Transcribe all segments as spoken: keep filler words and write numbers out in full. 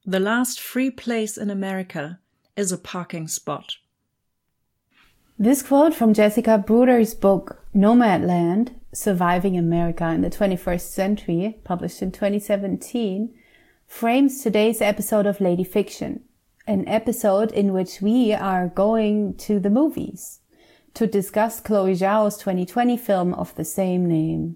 The last free place in America is a parking spot. This quote from Jessica Bruder's book, Nomadland, Surviving America in the twenty-first century, published in twenty seventeen, frames today's episode of Lady Fiction, an episode in which we are going to the movies to discuss Chloe Zhao's twenty twenty film of the same name.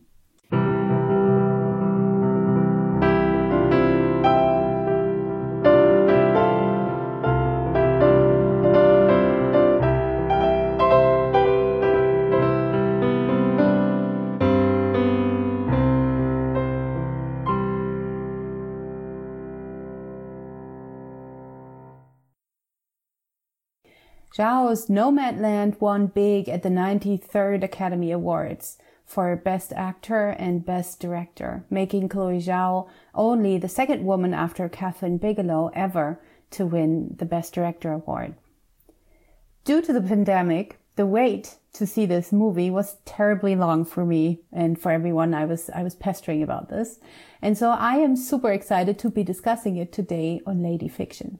Zhao's Nomadland won big at the ninety-third Academy Awards for Best Actor and Best Director, making Chloe Zhao only the second woman after Kathryn Bigelow ever to win the Best Director award. Due to the pandemic, the wait to see this movie was terribly long for me and for everyone I was I was pestering about this. And so I am super excited to be discussing it today on Lady Fiction.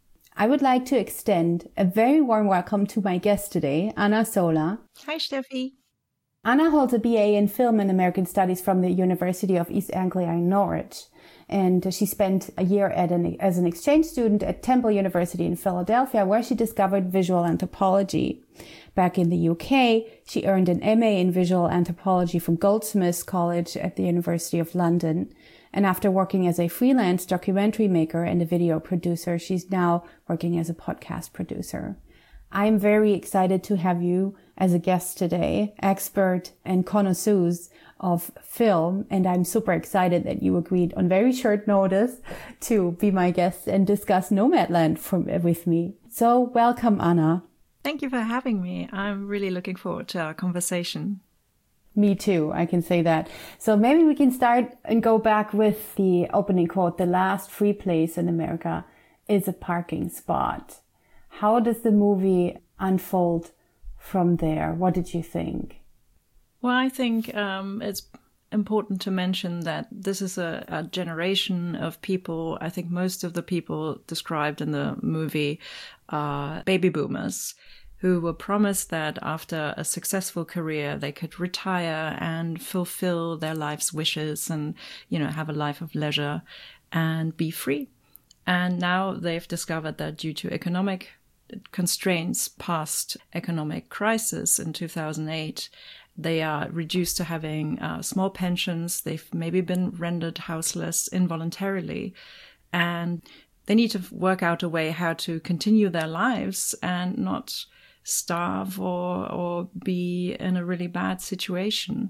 I would like to extend a very warm welcome to my guest today, Anna Sola. Hi, Steffi. Anna holds a B A in Film and American Studies from the University of East Anglia in Norwich. And she spent a year at an, as an exchange student at Temple University in Philadelphia, where she discovered visual anthropology. Back in the U K, she earned an M A in visual anthropology from Goldsmiths College at the University of London. And after working as a freelance documentary maker and a video producer, she's now working as a podcast producer. I'm very excited to have you as a guest today, expert and connoisseurs of film. And I'm super excited that you agreed on very short notice to be my guest and discuss Nomadland from, with me. So welcome, Anna. Thank you for having me. I'm really looking forward to our conversation. Me too, I can say that. So maybe we can start and go back with the opening quote. The last free place in America is a parking spot. How does the movie unfold from there? What did you think? Well, I think um, it's important to mention that this is a, a generation of people. I think most of the people described in the movie are baby boomers, who were promised that after a successful career, they could retire and fulfill their life's wishes and, you know, have a life of leisure and be free. And now they've discovered that due to economic constraints past economic crisis in two thousand eight, they are reduced to having uh, small pensions. They've maybe been rendered houseless involuntarily, and they need to work out a way how to continue their lives and not starve or or be in a really bad situation.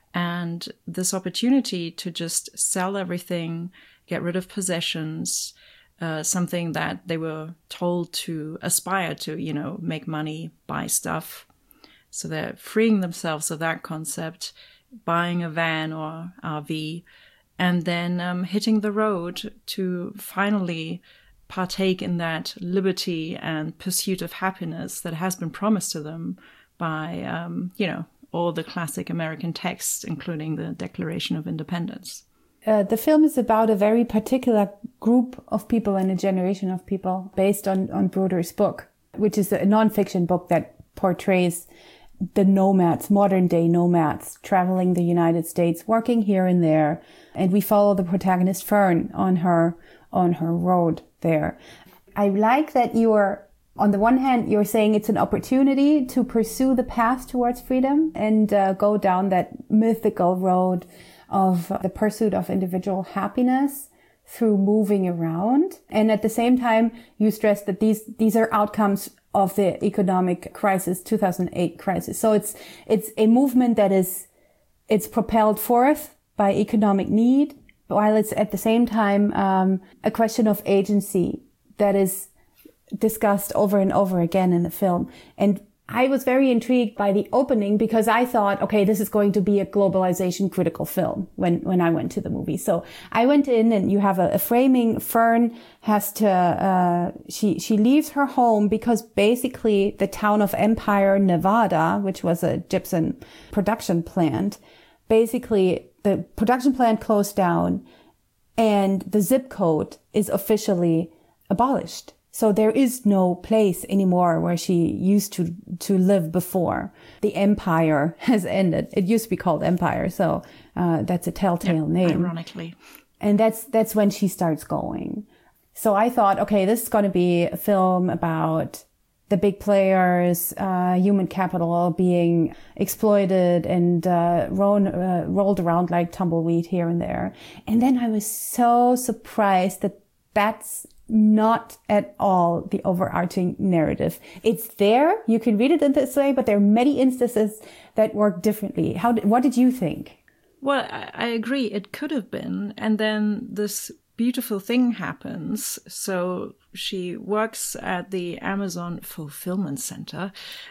And this opportunity to just sell everything, get rid of possessions, uh, something that they were told to aspire to, you know, make money, buy stuff. So they're freeing themselves of that concept, buying a van or R V, and then um, hitting the road to finally partake in that liberty and pursuit of happiness that has been promised to them by, um, you know, all the classic American texts, including the Declaration of Independence. Uh, the film is about a very particular group of people and a generation of people based on, on Bruder's book, which is a nonfiction book that portrays the nomads, modern day nomads, traveling the United States, working here and there. And we follow the protagonist Fern on her, on her road there. I like that you are, on the one hand, you're saying it's an opportunity to pursue the path towards freedom and uh, go down that mythical road of the pursuit of individual happiness through moving around. And at the same time, you stress that these, these are outcomes of the economic crisis, two thousand eight crisis. So it's, it's a movement that is, it's propelled forth by economic need, while it's at the same time, um, a question of agency that is discussed over and over again in the film. And I was very intrigued by the opening because I thought, okay, this is going to be a globalization critical film when, when I went to the movie. So I went in and you have a, a framing. Fern has to, uh, she, she leaves her home because basically the town of Empire, Nevada, which was a gypsum production plant, basically the production plant closed down and the zip code is officially abolished. So there is no place anymore where she used to, to live before. The empire has ended. It used to be called Empire. So, uh, that's a telltale yeah, name. Ironically. And that's, that's when she starts going. So I thought, okay, this is going to be a film about the big players, uh, human capital being exploited and, uh, rolled, uh, rolled around like tumbleweed here and there. And then I was so surprised that that's not at all the overarching narrative. It's there. You can read it in this way, but there are many instances that work differently. How did, what did you think? Well, I, I agree. It could have been. And then this beautiful thing happens. So she works at the Amazon Fulfillment Center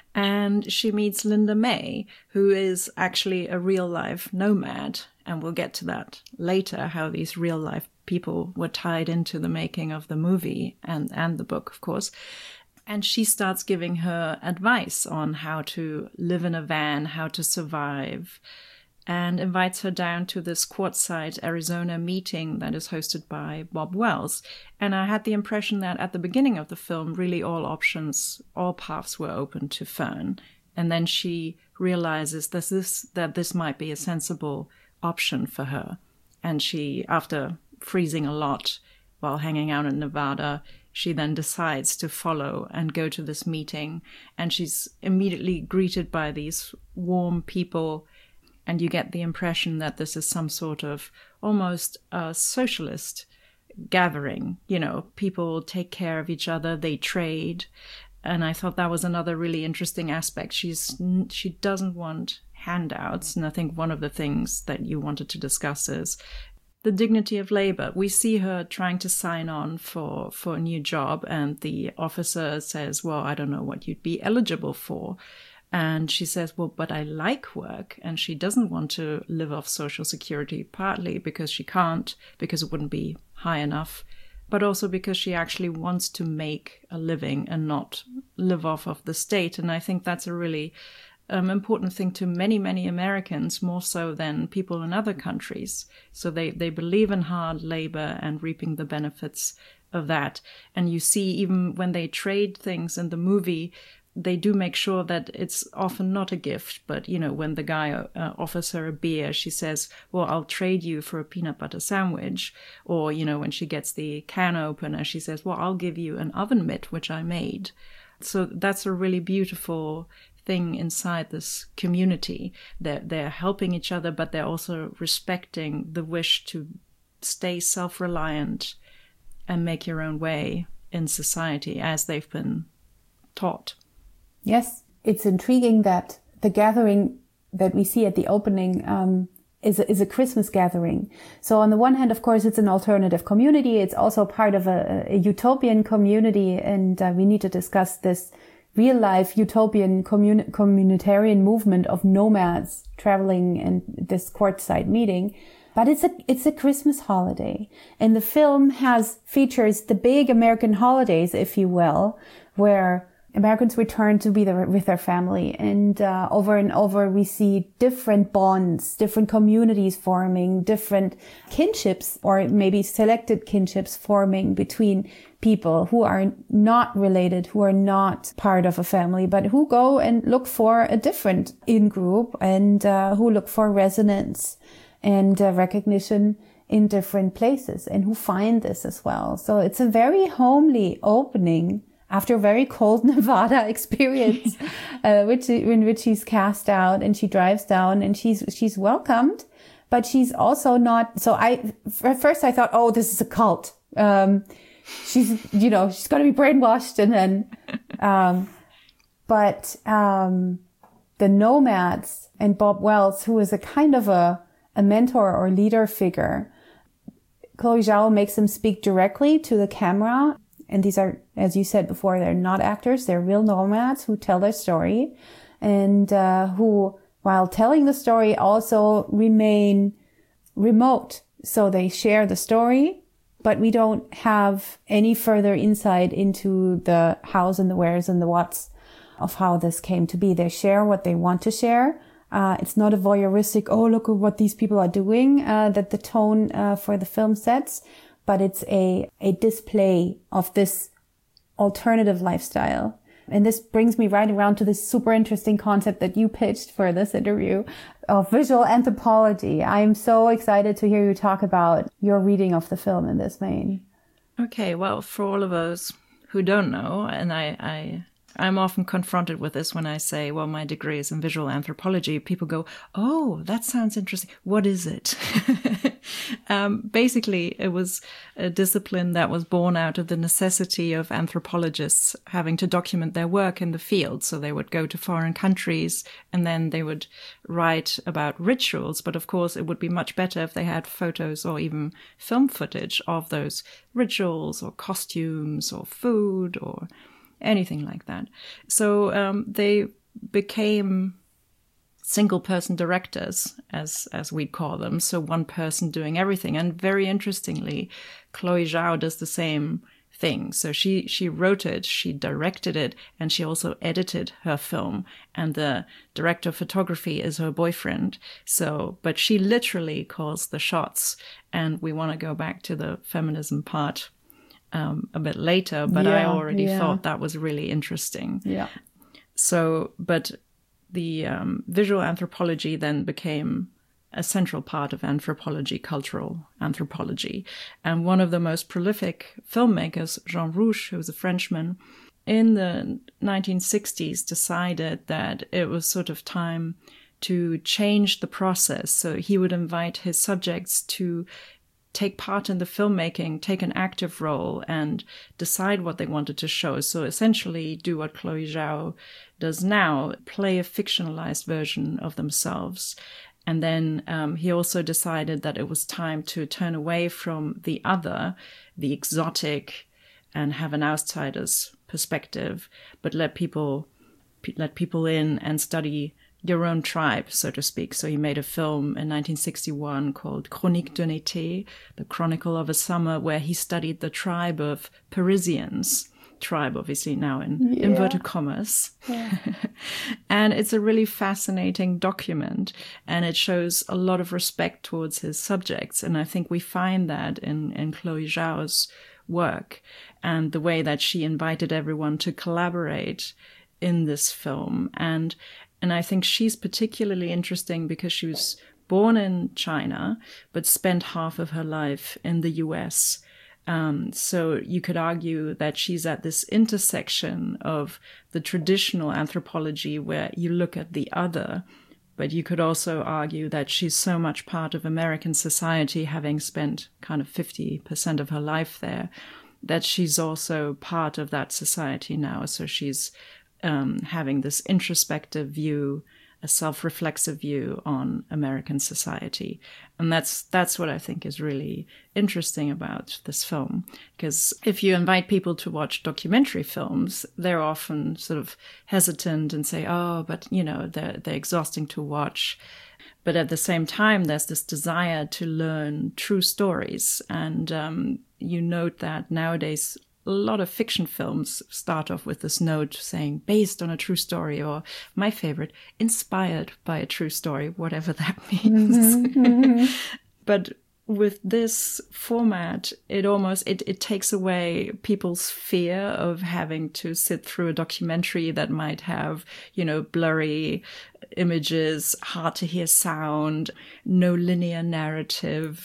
and she meets Linda May, who is actually a real life nomad. And we'll get to that later, how these real life people were tied into the making of the movie and, and the book, of course. And she starts giving her advice on how to live in a van, how to survive, and invites her down to this Quartzsite, Arizona meeting that is hosted by Bob Wells. And I had the impression that at the beginning of the film, really all options, all paths were open to Fern. And then she realizes that this, that this might be a sensible option for her. And she, after freezing a lot while hanging out in Nevada, she then decides to follow and go to this meeting. And she's immediately greeted by these warm people. And you get the impression that this is some sort of almost a socialist gathering. You know, people take care of each other, they trade. And I thought that was another really interesting aspect. She's she doesn't want handouts. And I think one of the things that you wanted to discuss is the dignity of labor. We see her trying to sign on for, for a new job, and the officer says, well, I don't know what you'd be eligible for. And she says, well, but I like work. And she doesn't want to live off Social Security, partly because she can't, because it wouldn't be high enough, but also because she actually wants to make a living and not live off of the state. And I think that's a really um, important thing to many, many Americans, more so than people in other countries. So they, they believe in hard labor and reaping the benefits of that. And you see, even when they trade things in the movie, they do make sure that it's often not a gift, but, you know, when the guy uh, offers her a beer, she says, well, I'll trade you for a peanut butter sandwich. Or, you know, when she gets the can opener, she says, well, I'll give you an oven mitt, which I made. So that's a really beautiful thing inside this community. They're, they're helping each other, but they're also respecting the wish to stay self-reliant and make your own way in society as they've been taught. Yes, it's intriguing that the gathering that we see at the opening um, is, a, is a Christmas gathering. So on the one hand, of course, it's an alternative community. It's also part of a, a utopian community. And uh, we need to discuss this real life utopian communi- communitarian movement of nomads traveling in this Quartzsite meeting. But it's a, it's a Christmas holiday. And the film has features the big American holidays, if you will, where Americans return to be there with their family. And uh, over and over, we see different bonds, different communities forming, different kinships, or maybe selected kinships forming between people who are not related, who are not part of a family, but who go and look for a different in-group and uh, who look for resonance and uh, recognition in different places, and who find this as well. So it's a very homely opening after a very cold Nevada experience, uh, which, in which she's cast out, and she drives down and she's, she's welcomed, but she's also not, so I, at first I thought, oh, this is a cult. Um, she's, you know, she's going to be brainwashed. And then, um, but, um, the nomads and Bob Wells, who is a kind of a, a mentor or leader figure, Chloe Zhao makes them speak directly to the camera. And these are, as you said before, they're not actors. They're real nomads who tell their story, and uh, who, while telling the story, also remain remote. So they share the story, but we don't have any further insight into the hows and the wheres and the whats of how this came to be. They share what they want to share. Uh, it's not a voyeuristic, oh, look at what these people are doing, uh, that the tone uh, for the film sets, but it's a, a display of this alternative lifestyle. And this brings me right around to this super interesting concept that you pitched for this interview of visual anthropology. I'm so excited to hear you talk about your reading of the film in this vein. Okay, well, for all of us who don't know, and I, I, I'm often confronted with this when I say, well, my degree is in visual anthropology. People go, oh, that sounds interesting. What is it? um, basically, it was a discipline that was born out of the necessity of anthropologists having to document their work in the field. So they would go to foreign countries and then they would write about rituals. But of course, it would be much better if they had photos or even film footage of those rituals or costumes or food or anything like that. So um, they became single-person directors, as as we call them. So one person doing everything. And very interestingly, Chloe Zhao does the same thing. So she she wrote it, she directed it, and she also edited her film. And the director of photography is her boyfriend. So, but she literally calls the shots. And we want to go back to the feminism part Um, a bit later, but yeah, I already yeah. thought that was really interesting. Yeah. So, but the um, visual anthropology then became a central part of anthropology, cultural anthropology. And one of the most prolific filmmakers, Jean Rouch, who was a Frenchman, in the nineteen sixties decided that it was sort of time to change the process. So he would invite his subjects to take part in the filmmaking, take an active role, and decide what they wanted to show. So essentially do what Chloe Zhao does now, play a fictionalized version of themselves. And then um, he also decided that it was time to turn away from the other, the exotic, and have an outsider's perspective, but let people let people in and study your own tribe, so to speak. So he made a film in nineteen sixty-one called Chronique d'un été, the Chronicle of a Summer, where he studied the tribe of Parisians, tribe obviously now in yeah. inverted commas. Yeah. And it's a really fascinating document, and it shows a lot of respect towards his subjects. And I think we find that in, in Chloe Zhao's work and the way that she invited everyone to collaborate in this film. And And I think she's particularly interesting because she was born in China, but spent half of her life in the U S. Um, so you could argue that she's at this intersection of the traditional anthropology where you look at the other, but you could also argue that she's so much part of American society, having spent kind of fifty percent of her life there, that she's also part of that society now. So she's Um, having this introspective view, a self-reflexive view on American society. And that's that's what I think is really interesting about this film. Because if you invite people to watch documentary films, they're often sort of hesitant and say, oh, but, you know, they're, they're exhausting to watch. But at the same time, there's this desire to learn true stories. And um, you note that nowadays, a lot of fiction films start off with this note saying based on a true story, or my favorite, inspired by a true story, whatever that means. Mm-hmm, mm-hmm. But with this format, it almost, it, it takes away people's fear of having to sit through a documentary that might have, you know, blurry images, hard to hear sound, no linear narrative.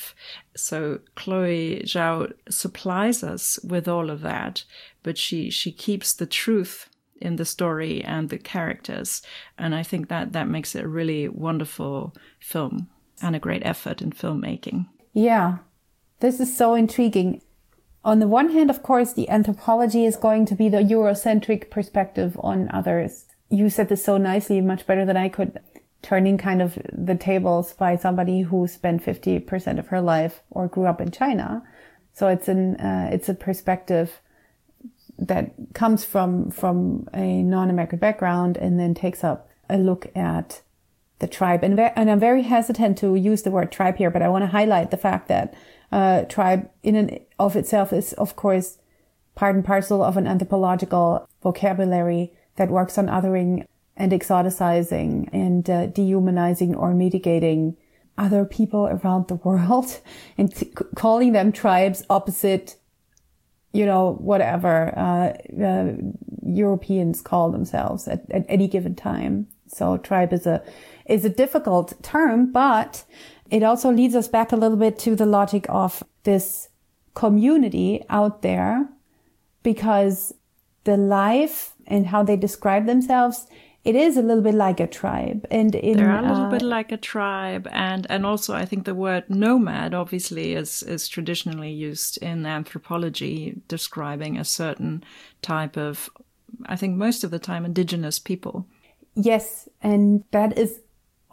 So Chloe Zhao supplies us with all of that, but she, she keeps the truth in the story and the characters. And I think that that makes it a really wonderful film and a great effort in filmmaking. Yeah, this is so intriguing. On the one hand, of course, the anthropology is going to be the Eurocentric perspective on others. You said this so nicely, much better than I could, turning kind of the tables by somebody who spent fifty percent of her life or grew up in China. So it's an uh, it's a perspective that comes from from a non-American background and then takes up a look at the tribe. And, ve- and I'm very hesitant to use the word tribe here, but I want to highlight the fact that uh, tribe in and of itself is, of course, part and parcel of an anthropological vocabulary that works on othering and exoticizing and uh, dehumanizing or mitigating other people around the world and t- calling them tribes opposite, you know, whatever uh, uh, Europeans call themselves at, at any given time. So tribe is a is a difficult term, but it also leads us back a little bit to the logic of this community out there, because the life and how they describe themselves, it is a little bit like a tribe. And in, they're a little uh, bit like a tribe. And, and also I think the word nomad obviously is, is traditionally used in anthropology, describing a certain type of, I think most of the time, indigenous people. Yes. And that is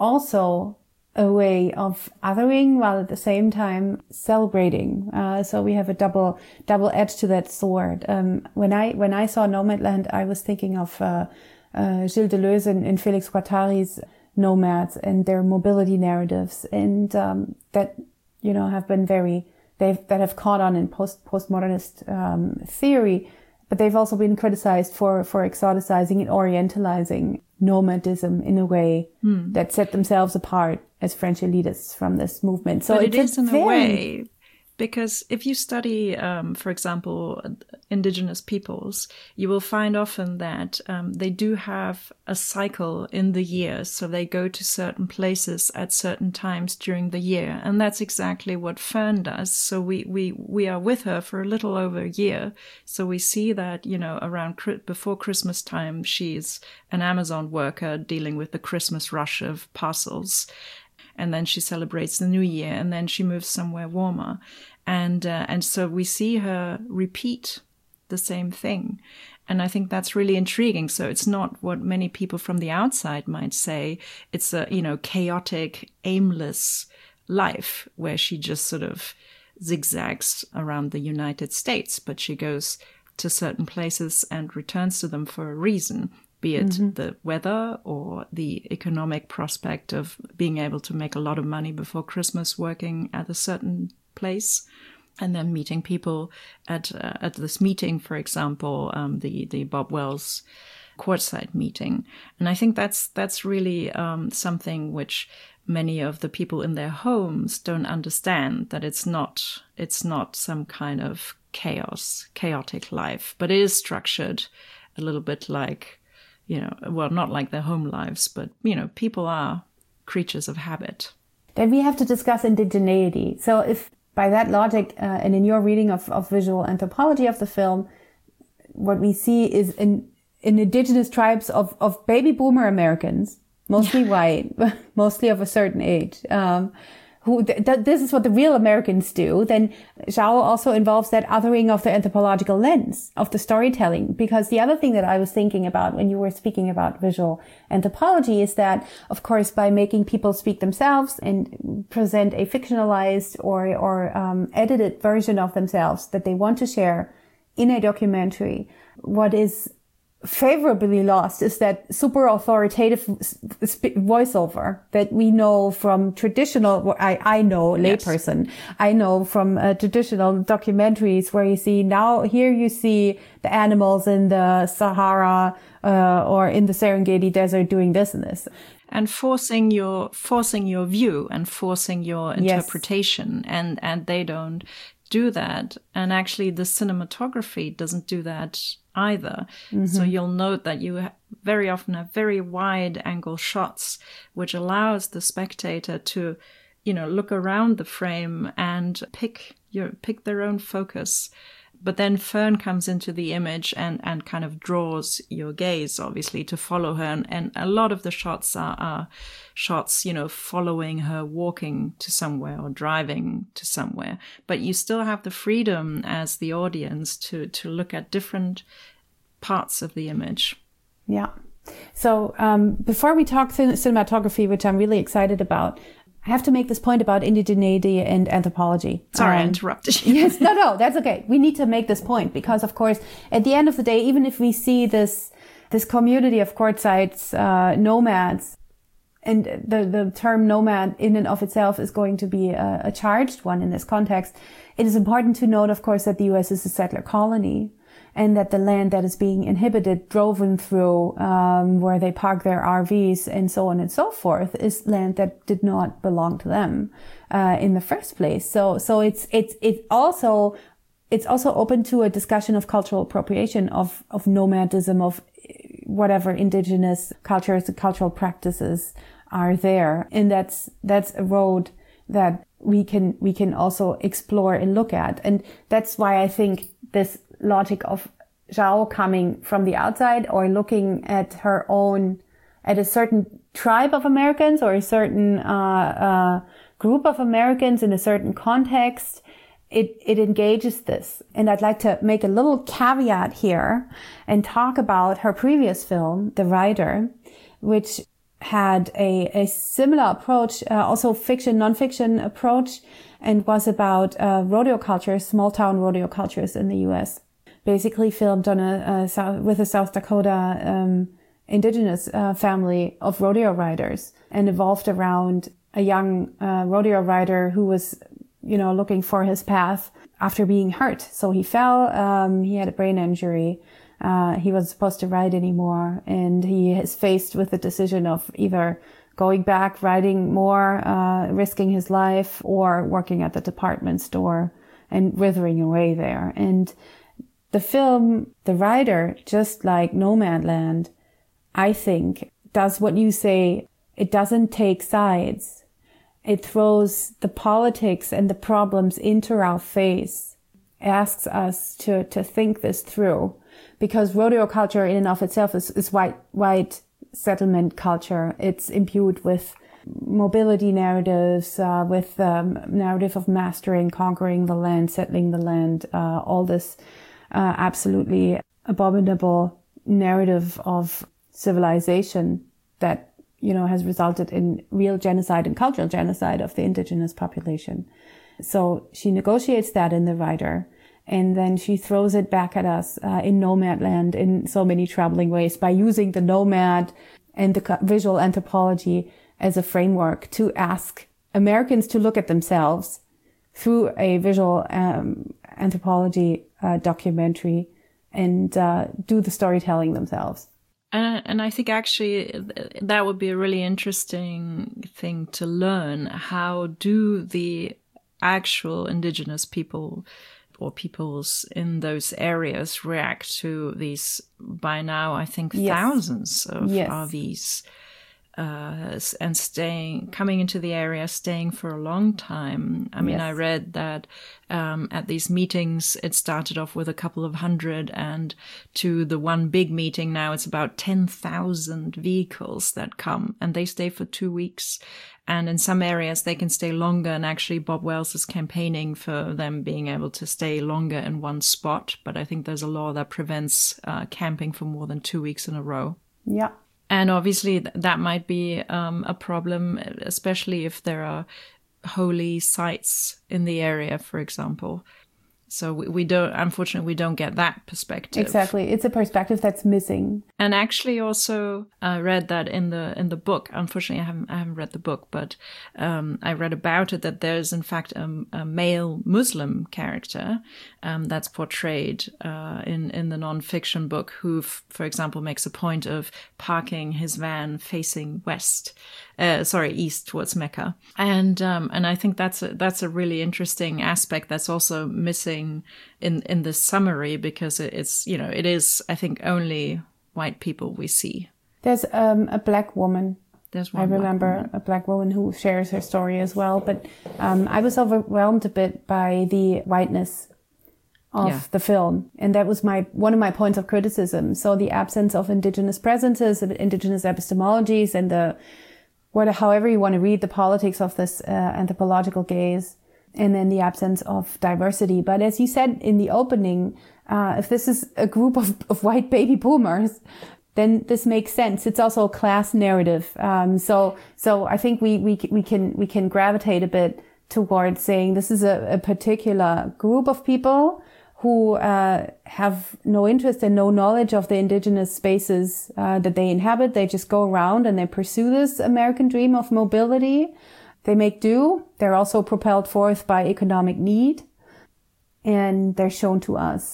also a way of othering while at the same time celebrating. Uh, so we have a double, double edge to that sword. Um, when I, when I saw Nomadland, I was thinking of, uh, uh, Gilles Deleuze and, and Felix Guattari's Nomads and their mobility narratives. And, um, that, you know, have been very, they've, that have caught on in post, postmodernist, um, theory, but they've also been criticized for, for exoticizing and orientalizing nomadism in a way hmm. that set themselves apart as French elitists from this movement. So but it is in very... a way, because if you study, um, for example, indigenous peoples, you will find often that um, they do have a cycle in the year. So they go to certain places at certain times during the year. And that's exactly what Fern does. So we, we, we are with her for a little over a year. So we see that, you know, around before Christmas time, she's an Amazon worker dealing with the Christmas rush of parcels. And then she celebrates the new year, and then she moves somewhere warmer. And, uh, and so we see her repeat the same thing. And I think that's really intriguing. So it's not what many people from the outside might say. It's a, you know, chaotic, aimless life where she just sort of zigzags around the United States, but she goes to certain places and returns to them for a reason. Be it mm-hmm. the weather or the economic prospect of being able to make a lot of money before Christmas working at a certain place, and then meeting people at uh, at this meeting, for example, um, the the Bob Wells Quartzsite meeting. And I think that's that's really um, something which many of the people in their homes don't understand, that it's not it's not some kind of chaos, chaotic life, but it is structured a little bit like, you know, well, not like their home lives, but, you know, people are creatures of habit. Then we have to discuss indigeneity. So if by that logic, uh, and in your reading of, of visual anthropology of the film, what we see is in, in indigenous tribes of, of baby boomer Americans, mostly white, mostly of a certain age, um, who th- th- this is what the real Americans do, then Zhao also involves that othering of the anthropological lens of the storytelling. Because the other thing that I was thinking about when you were speaking about visual anthropology is that, of course, by making people speak themselves and present a fictionalized or, or um, edited version of themselves that they want to share in a documentary, what is favorably lost is that super authoritative voiceover that we know from traditional, I, I know, layperson, yes. I know from uh, traditional documentaries where you see now, here you see the animals in the Sahara uh, or in the Serengeti desert doing this and this. And forcing your, forcing your view and forcing your interpretation. Yes. And, and they don't do that. And actually the cinematography doesn't do that either. Mm-hmm. So you'll note that you very often have very wide angle shots, which allows the spectator to, you know, look around the frame and pick your, pick their own focus. But then Fern comes into the image and, and kind of draws your gaze, obviously, to follow her. And, and a lot of the shots are, are shots, you know, following her walking to somewhere or driving to somewhere. But you still have the freedom as the audience to, to look at different parts of the image. Yeah. So um, before we talk cin- cinematography, which I'm really excited about, I have to make this point about indigeneity and anthropology. Sorry, um, I interrupted you. Yes, no, no, that's okay. We need to make this point because, of course, at the end of the day, even if we see this this community of Quartzites, uh, nomads, and the, the term nomad in and of itself is going to be a, a charged one in this context, it is important to note, of course, that the U S is a settler colony. and that the land that is being inhabited, driven through, um, where they park their R Vs and so on and so forth, is land that did not belong to them uh, in the first place. So, so it's it's it's also it's also open to a discussion of cultural appropriation, of of nomadism, of whatever indigenous cultures and cultural practices are there, and that's that's a road that we can we can also explore and look at. And that's why I think this logic of Zhao coming from the outside, or looking at her own, at a certain tribe of Americans, or a certain uh, uh group of Americans in a certain context, it it engages this. And I'd like to make a little caveat here and talk about her previous film, The Rider, which had a, a similar approach, uh, also fiction, non-fiction approach, and was about uh, rodeo cultures, small town rodeo cultures in the U S. Basically filmed on a, a South, with a South Dakota um, indigenous uh, family of rodeo riders, and evolved around a young uh, rodeo rider who was, you know, looking for his path after being hurt. So he fell, um, he had a brain injury. Uh, he wasn't supposed to ride anymore, and he is faced with the decision of either going back, riding more, uh, risking his life, or working at the department store and withering away there. And the film, The Rider, just like Nomadland, I think, does what you say. It doesn't take sides. It throws the politics and the problems into our face, asks us to, to think this through. Because rodeo culture in and of itself is, is white, white settlement culture. It's imbued with mobility narratives, uh, with um, narrative of mastering, conquering the land, settling the land, uh, all this uh, absolutely abominable narrative of civilization that, you know, has resulted in real genocide and cultural genocide of the indigenous population. So she negotiates that in The Rider. And then she throws it back at us uh, in Nomadland in so many troubling ways, by using the nomad and the visual anthropology as a framework to ask Americans to look at themselves through a visual um, anthropology uh, documentary, and uh, do the storytelling themselves. And, and I think actually that would be a really interesting thing to learn. How do the actual indigenous people or peoples in those areas react to these, by now, I think, yes. thousands of yes. R Vs, uh, and staying, coming into the area, staying for a long time. I mean, yes. I read that um, at these meetings, it started off with a couple of hundred, and to the one big meeting now, it's about ten thousand vehicles that come, and they stay for two weeks. And in some areas, they can stay longer. And actually, Bob Wells is campaigning for them being able to stay longer in one spot. But I think there's a law that prevents uh, camping for more than two weeks in a row. Yeah. And obviously, th- that might be um, a problem, especially if there are holy sites in the area, for example. So we, we don't, unfortunately, we don't get that perspective. Exactly. It's a perspective that's missing. And actually also I read that in the, in the book, unfortunately I haven't, I haven't read the book, but, um, I read about it that there's in fact a, a male Muslim character, um, that's portrayed, uh, in, in the nonfiction book, who, f- for example, makes a point of parking his van facing west, uh, sorry, east towards Mecca. And, um, and I think that's a, that's a really interesting aspect that's also missing in in the summary, because it's, you know, it is, I think, only white people we see. There's um, a black woman. There's one I remember black a black woman who shares her story as well. But um, I was overwhelmed a bit by the whiteness of yeah. the film, and that was my one of my points of criticism. So the absence of indigenous presences, of indigenous epistemologies, and the what, however you want to read the politics of this uh, anthropological gaze. And then the absence of diversity. But as you said in the opening, uh, if this is a group of, of white baby boomers, then this makes sense. It's also a class narrative. Um, so, so I think we, we, we can, we can gravitate a bit towards saying this is a, a particular group of people who, uh, have no interest and no knowledge of the indigenous spaces, uh, that they inhabit. They just go around and they pursue this American dream of mobility. They make do. They're also propelled forth by economic need, and they're shown to us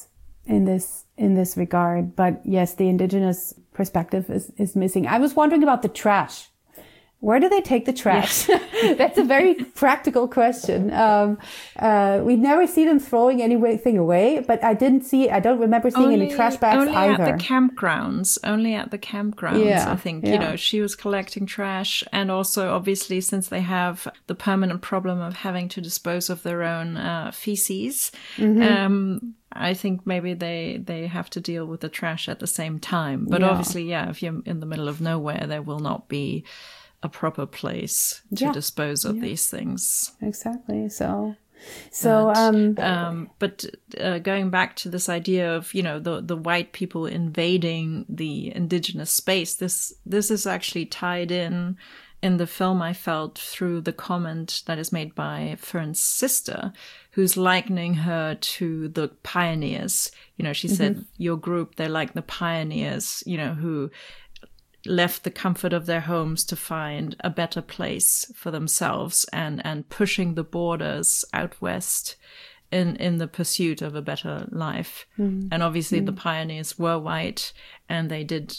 in this in this regard. But yes, the indigenous perspective is, is missing. I was wondering about the trash. Where do they take the trash? Yes. That's a very practical question. Um, uh, we never see them throwing anything away, but I didn't see, I don't remember seeing only, any trash bags only either. Only at the campgrounds, only at the campgrounds, yeah, I think, yeah. you know, she was collecting trash. And also, obviously, since they have the permanent problem of having to dispose of their own uh, feces, mm-hmm. um, I think maybe they, they have to deal with the trash at the same time. But yeah. obviously, yeah, if you're in the middle of nowhere, there will not be a proper place to yeah. dispose of yeah. these things. Exactly. So, so, but, um, um, but uh, going back to this idea of, you know, the, the white people invading the indigenous space, this, this is actually tied in in the film, I felt, through the comment that is made by Fern's sister, who's likening her to the pioneers. You know, she mm-hmm. said, your group, they're like the pioneers, you know, who left the comfort of their homes to find a better place for themselves and, and pushing the borders out west in, in the pursuit of a better life. Mm. And obviously mm. the pioneers were white and they did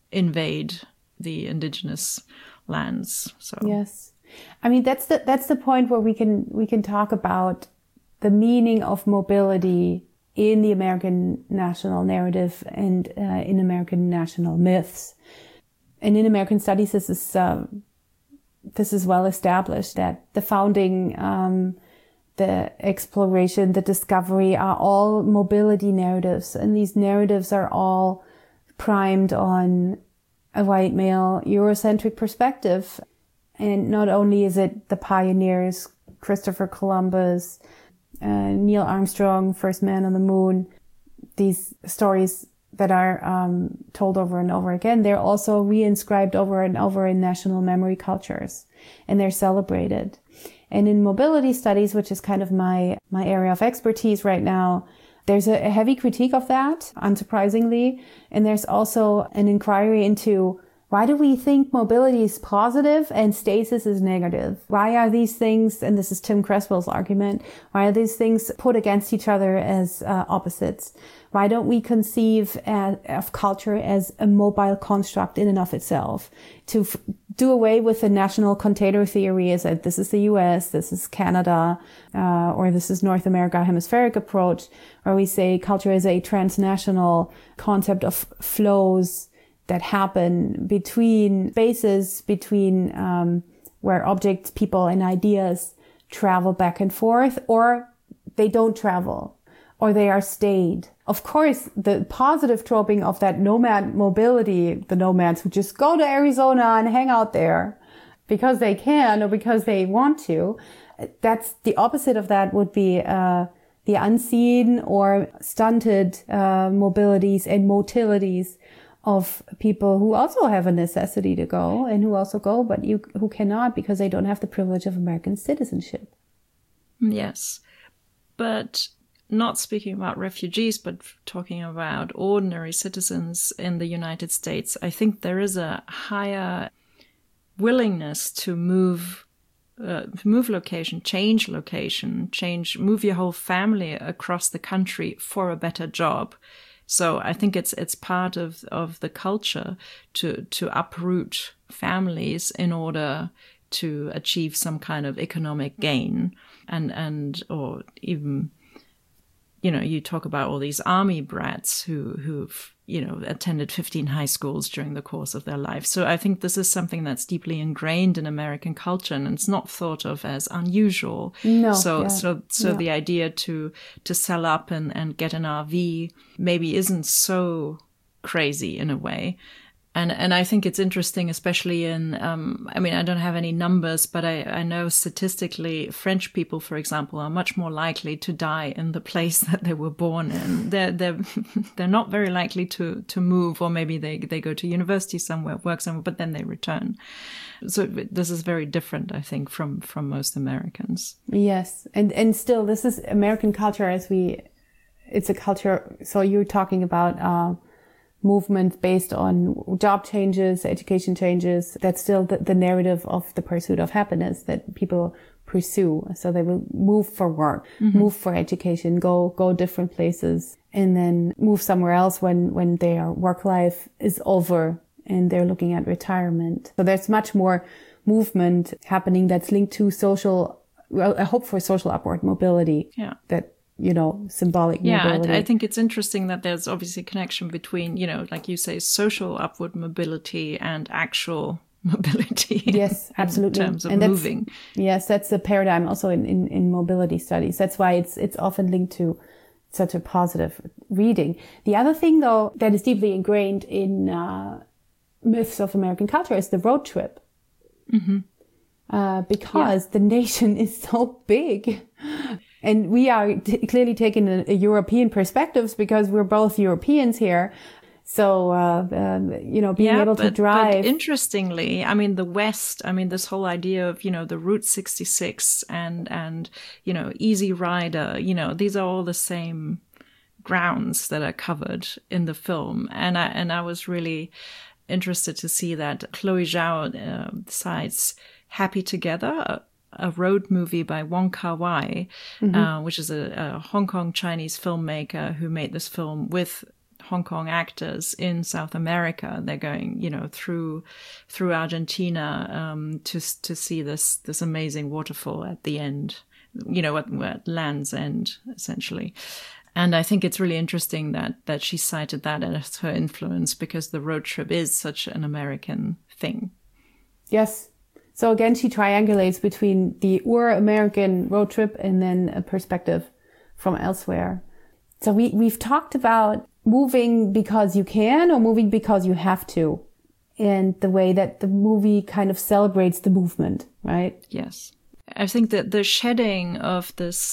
invade the indigenous lands. So yes. I mean, that's the, that's the point where we can, we can talk about the meaning of mobility in the American national narrative and uh, in American national myths. And in American studies, this is uh, this is well established that the founding, um, the exploration, the discovery are all mobility narratives, and these narratives are all primed on a white male Eurocentric perspective. And not only is it the pioneers, Christopher Columbus, uh, Neil Armstrong, first man on the moon, these stories that are um, told over and over again, they're also reinscribed over and over in national memory cultures, and they're celebrated. And in mobility studies, which is kind of my my area of expertise right now, there's a, a heavy critique of that, unsurprisingly. And there's also an inquiry into why do we think mobility is positive and stasis is negative? Why are these things, and this is Tim Creswell's argument, why are these things put against each other as uh, opposites? Why don't we conceive as, of culture as a mobile construct in and of itself? To f- do away with the national container theory as that this is the U S, this is Canada, uh, or this is North America hemispheric approach, where we say culture is a transnational concept of flows that happen between spaces, between um, where objects, people, and ideas travel back and forth, or they don't travel, or they are stayed. Of course, the positive troping of that nomad mobility, the nomads who just go to Arizona and hang out there because they can or because they want to, that's the opposite of that would be uh, the unseen or stunted uh, mobilities and motilities of people who also have a necessity to go and who also go, but you who cannot because they don't have the privilege of American citizenship. Yes, but not speaking about refugees, but talking about ordinary citizens in the United States, I think there is a higher willingness to move, uh, move location, change location, change, move your whole family across the country for a better job. So I think it's it's part of, of the culture to to uproot families in order to achieve some kind of economic gain, and and or even, you know, you talk about all these army brats who who've you know attended fifteen high schools during the course of their life. So I think this is something that's deeply ingrained in American culture, and it's not thought of as unusual. No. So yeah. so so yeah. the idea to to sell up and and get an R V maybe isn't so crazy in a way. And and I think it's interesting, especially in, um, I mean, I don't have any numbers, but I, I know statistically French people, for example, are much more likely to die in the place that they were born in. They're, they're, they're not very likely to, to move, or maybe they, they go to university somewhere, work somewhere, but then they return. So this is very different, I think, from, from most Americans. Yes. And, and still, this is American culture as we, it's a culture. So you're talking about, uh, movement based on job changes, education changes. That's still the, the narrative of the pursuit of happiness, that people pursue. So they will move for work, mm-hmm. move for education, go, go different places, and then move somewhere else when, when their work life is over and they're looking at retirement. So there's much more movement happening that's linked to social, well, a hope for social upward mobility. Yeah. That, you know, symbolic yeah, mobility. I, I think it's interesting that there's obviously a connection between, you know, like you say, social upward mobility and actual mobility. Yes, absolutely. In terms of and that's, moving. Yes, that's the paradigm also in, in, in mobility studies. That's why it's it's often linked to such a positive reading. The other thing, though, that is deeply ingrained in uh, myths of American culture is the road trip. Mm-hmm. Uh, because yeah. the nation is so big. And we are t- clearly taking a, a European perspectives because we're both Europeans here. So, uh, uh, you know, being yeah, able but, to drive. But interestingly, I mean, the West, I mean, this whole idea of, you know, the Route sixty-six and, and, you know, Easy Rider, you know, these are all the same grounds that are covered in the film. And I, and I was really interested to see that Chloe Zhao uh, cites Happy Together, a, a road movie by Wong Kar-wai, mm-hmm. uh, which is a, a Hong Kong Chinese filmmaker who made this film with Hong Kong actors in South America. They're going, you know, through through Argentina um, to to see this this amazing waterfall at the end, you know, at, at Land's End, essentially. And I think it's really interesting that that she cited that as her influence because the road trip is such an American thing. Yes. So again, she triangulates between the Ur-American road trip and then a perspective from elsewhere. So we, we've talked about moving because you can or moving because you have to, and the way that the movie kind of celebrates the movement, right? Yes. I think that the shedding of this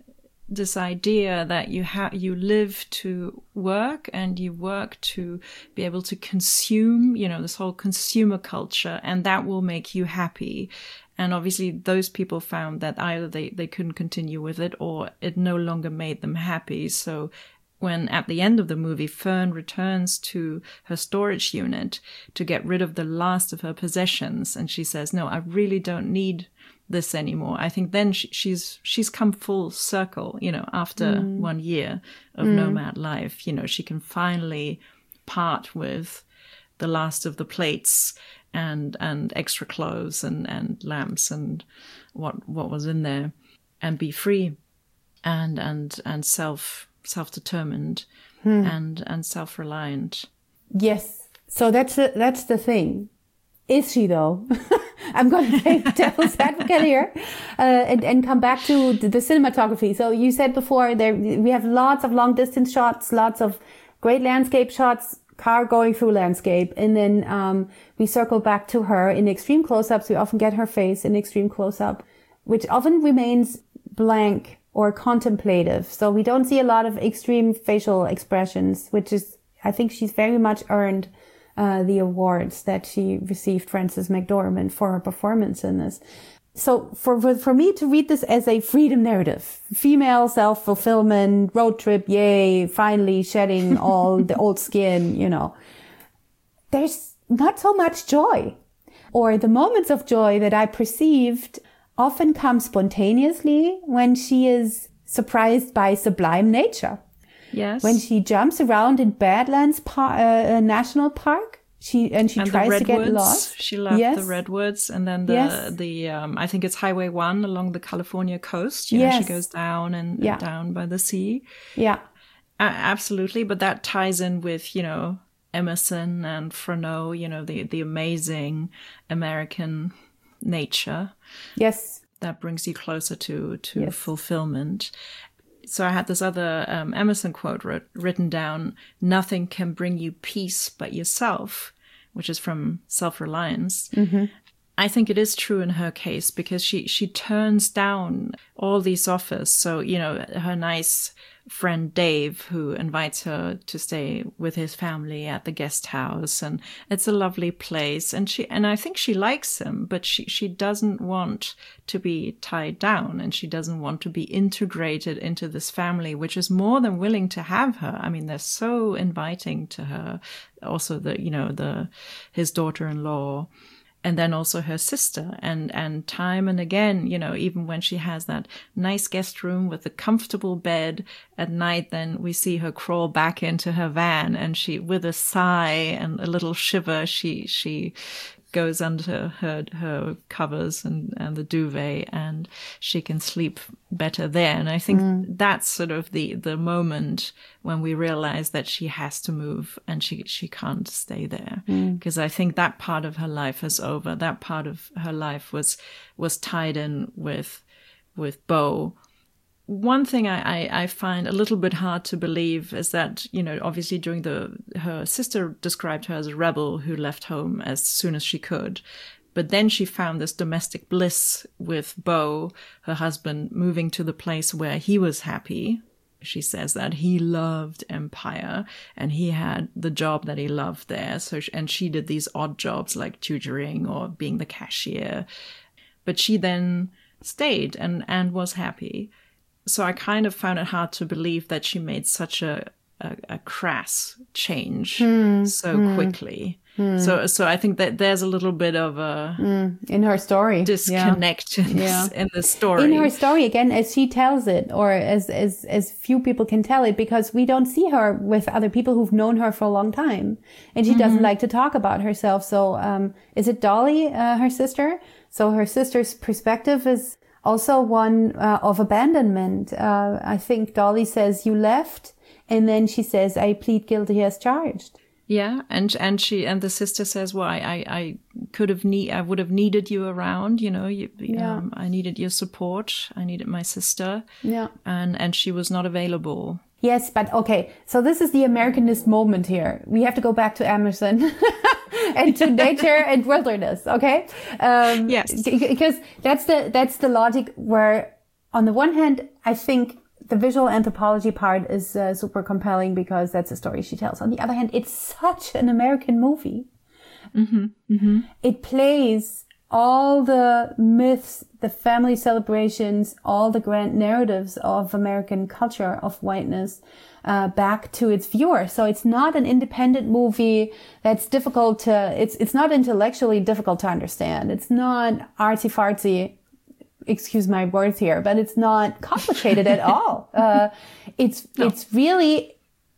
this idea that you have you live to work and you work to be able to consume, you know, this whole consumer culture, and that will make you happy. And obviously those people found that either they, they couldn't continue with it or it no longer made them happy. So when at the end of the movie, Fern returns to her storage unit to get rid of the last of her possessions, and she says, no, I really don't need this anymore. I think then she, she's she's come full circle, you know, after mm. one year of mm. nomad life. You know, she can finally part with the last of the plates and and extra clothes and, and lamps and what what was in there, and be free and and and self self-determined hmm. and and self-reliant. Yes. So that's the, that's the thing. Is she though? I'm going to play devil's advocate here uh, and, and come back to the, the cinematography. So you said before there we have lots of long distance shots, lots of great landscape shots, car going through landscape. And then um, we circle back to her in extreme close-ups. We often get her face in extreme close-up, which often remains blank or contemplative. So we don't see a lot of extreme facial expressions, which is, I think she's very much earned uh, the awards that she received, Frances McDormand, for her performance in this. So for, for, for me to read this as a freedom narrative, female self-fulfillment, road trip, yay, finally shedding all the old skin, you know, there's not so much joy. Or the moments of joy that I perceived often come spontaneously when she is surprised by sublime nature. Yes. When she jumps around in Badlands Par- uh, National Park, she and she and tries to get lost. She loved yes. the redwoods, and then the yes. the um, I think it's Highway One along the California coast. You yes. know, she goes down and yeah. down by the sea. Yeah, uh, absolutely. But that ties in with, you know, Emerson and Fresno. You know, the the amazing American nature. Yes, that brings you closer to to yes. fulfillment. So I had this other um, Emerson quote wrote, written down, nothing can bring you peace but yourself, which is from Self-Reliance. Mm-hmm. I think it is true in her case because she, she turns down all these offers. So, you know, her nice friend Dave, who invites her to stay with his family at the guest house, and it's a lovely place. And she, and I think she likes him, but she, she doesn't want to be tied down, and she doesn't want to be integrated into this family, which is more than willing to have her. I mean, they're so inviting to her. Also the, you know, the, his daughter-in-law. and then also her sister. And, and time and again, you know, even when she has that nice guest room with a comfortable bed at night, then we see her crawl back into her van, and she, with a sigh and a little shiver, she, she, goes under her her covers and, and the duvet, and she can sleep better there. And I think mm. that's sort of the, the moment when we realize that she has to move and she, she can't stay there. Because mm. I think that part of her life is over. That part of her life was, was tied in with, with Bo. One thing I, I, I find a little bit hard to believe is that, you know, obviously during the, her sister described her as a rebel who left home as soon as she could. But then she found this domestic bliss with Bo, her husband, moving to the place where he was happy. She says that he loved Empire and he had the job that he loved there. So, and she did these odd jobs like tutoring or being the cashier. But she then stayed and, and was happy. So I kind of found it hard to believe that she made such a, a, a crass change mm, so mm, quickly. Mm. So so I think that there's a little bit of a mm, in her story disconnect yeah. in, this, yeah. in the story. In her story, again, as she tells it, or as, as, as few people can tell it, because we don't see her with other people who've known her for a long time. And she mm-hmm. doesn't like to talk about herself. So um, is it Dolly, uh, her sister? So her sister's perspective is also one uh, of abandonment. Uh, I think Dolly says, you left. And then she says, I plead guilty as charged. Yeah. And, and she, and the sister says, well, I, I, I could have need, I would have needed you around, you know, you, yeah. um, I needed your support. I needed my sister. Yeah. And, and she was not available. Yes, but okay. So this is the Americanist moment here. We have to go back to Emerson and to nature and wilderness. Okay. Um, yes. Because that's the, that's the logic where on the one hand, I think the visual anthropology part is uh, super compelling because that's a story she tells. On the other hand, it's such an American movie. Mm-hmm. Mm-hmm. It plays all the myths, the family celebrations, all the grand narratives of American culture, of whiteness, uh, back to its viewer. So it's not an independent movie that's difficult to, it's, it's not intellectually difficult to understand. It's not artsy-fartsy, excuse my words here, but it's not complicated at all. Uh, it's, no. it's really,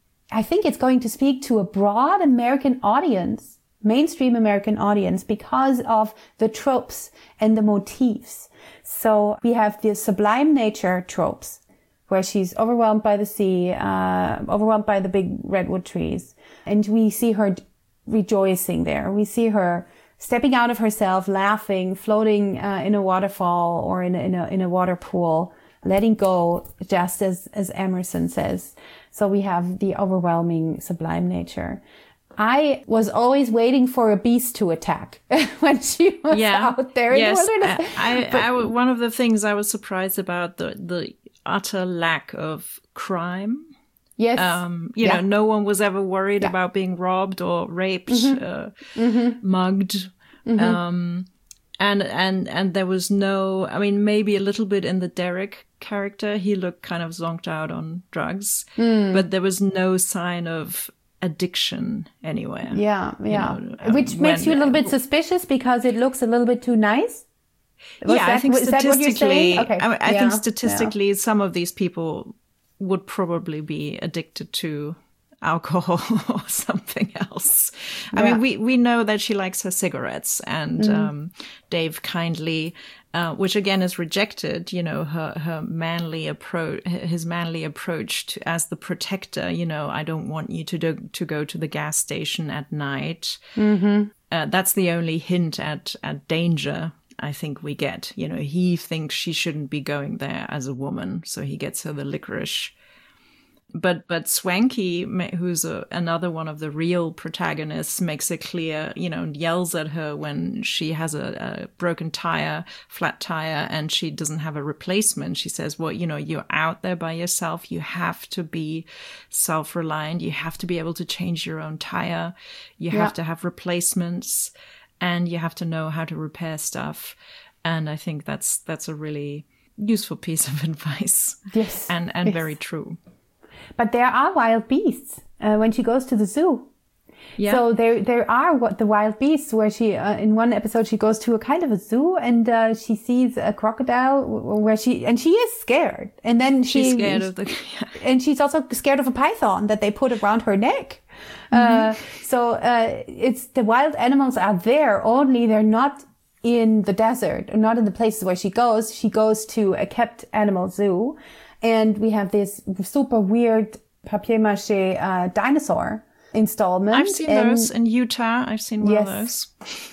I think it's going to speak to a broad American audience, mainstream American audience, because of the tropes and the motifs. So we have the sublime nature tropes, where she's overwhelmed by the sea, uh, overwhelmed by the big redwood trees. And we see her rejoicing there. We see her stepping out of herself, laughing, floating uh, in a waterfall or in a, in a, in a water pool, letting go, just as, as Emerson says. So we have the overwhelming sublime nature. I was always waiting for a beast to attack when she was yeah. out there yes. in the wilderness. I, I, I, one of the things I was surprised about, the, the utter lack of crime. Yes. Um, you yeah. know, no one was ever worried yeah. about being robbed or raped, mm-hmm. uh, mm-hmm. mugged. Mm-hmm. Um, and, and, and there was no, I mean, maybe a little bit in the Derek character. He looked kind of zonked out on drugs, mm. but there was no sign of addiction anywhere. Yeah, yeah. You know, um, Which makes when, you a little bit suspicious because it looks a little bit too nice. Was yeah, that, I think is that what you're saying? statistically, Okay. I, I yeah, think statistically, yeah. some of these people would probably be addicted to alcohol or something else. I yeah. mean, we, we know that she likes her cigarettes, and mm. um, Dave kindly, uh, which again is rejected, you know, her, her manly approach, his manly approach to, as the protector, you know, I don't want you to do, to go to the gas station at night. Mm-hmm. Uh, that's the only hint at, at danger I think we get. You know, he thinks she shouldn't be going there as a woman, so he gets her the licorice. But but Swanky, who's a, another one of the real protagonists, makes it clear, you know, and yells at her when she has a, a broken tire, flat tire, and she doesn't have a replacement. She says, well, you know, you're out there by yourself. You have to be self-reliant. You have to be able to change your own tire. You yeah. have to have replacements, and you have to know how to repair stuff. And I think that's that's a really useful piece of advice. Yes. And, and yes. very true. But there are wild beasts uh, when she goes to the zoo. Yeah. So there, there are what the wild beasts where she, uh, in one episode, she goes to a kind of a zoo and, uh, she sees a crocodile where she, and she is scared. And then she, she's scared of the, yeah. and she's also scared of a python that they put around her neck. Mm-hmm. Uh, so, uh, it's the wild animals are there, only they're not in the desert or not in the places where she goes. She goes to a kept animal zoo and we have this super weird papier-mâché, uh, dinosaur installment. I've seen and those in Utah. I've seen one yes. of those.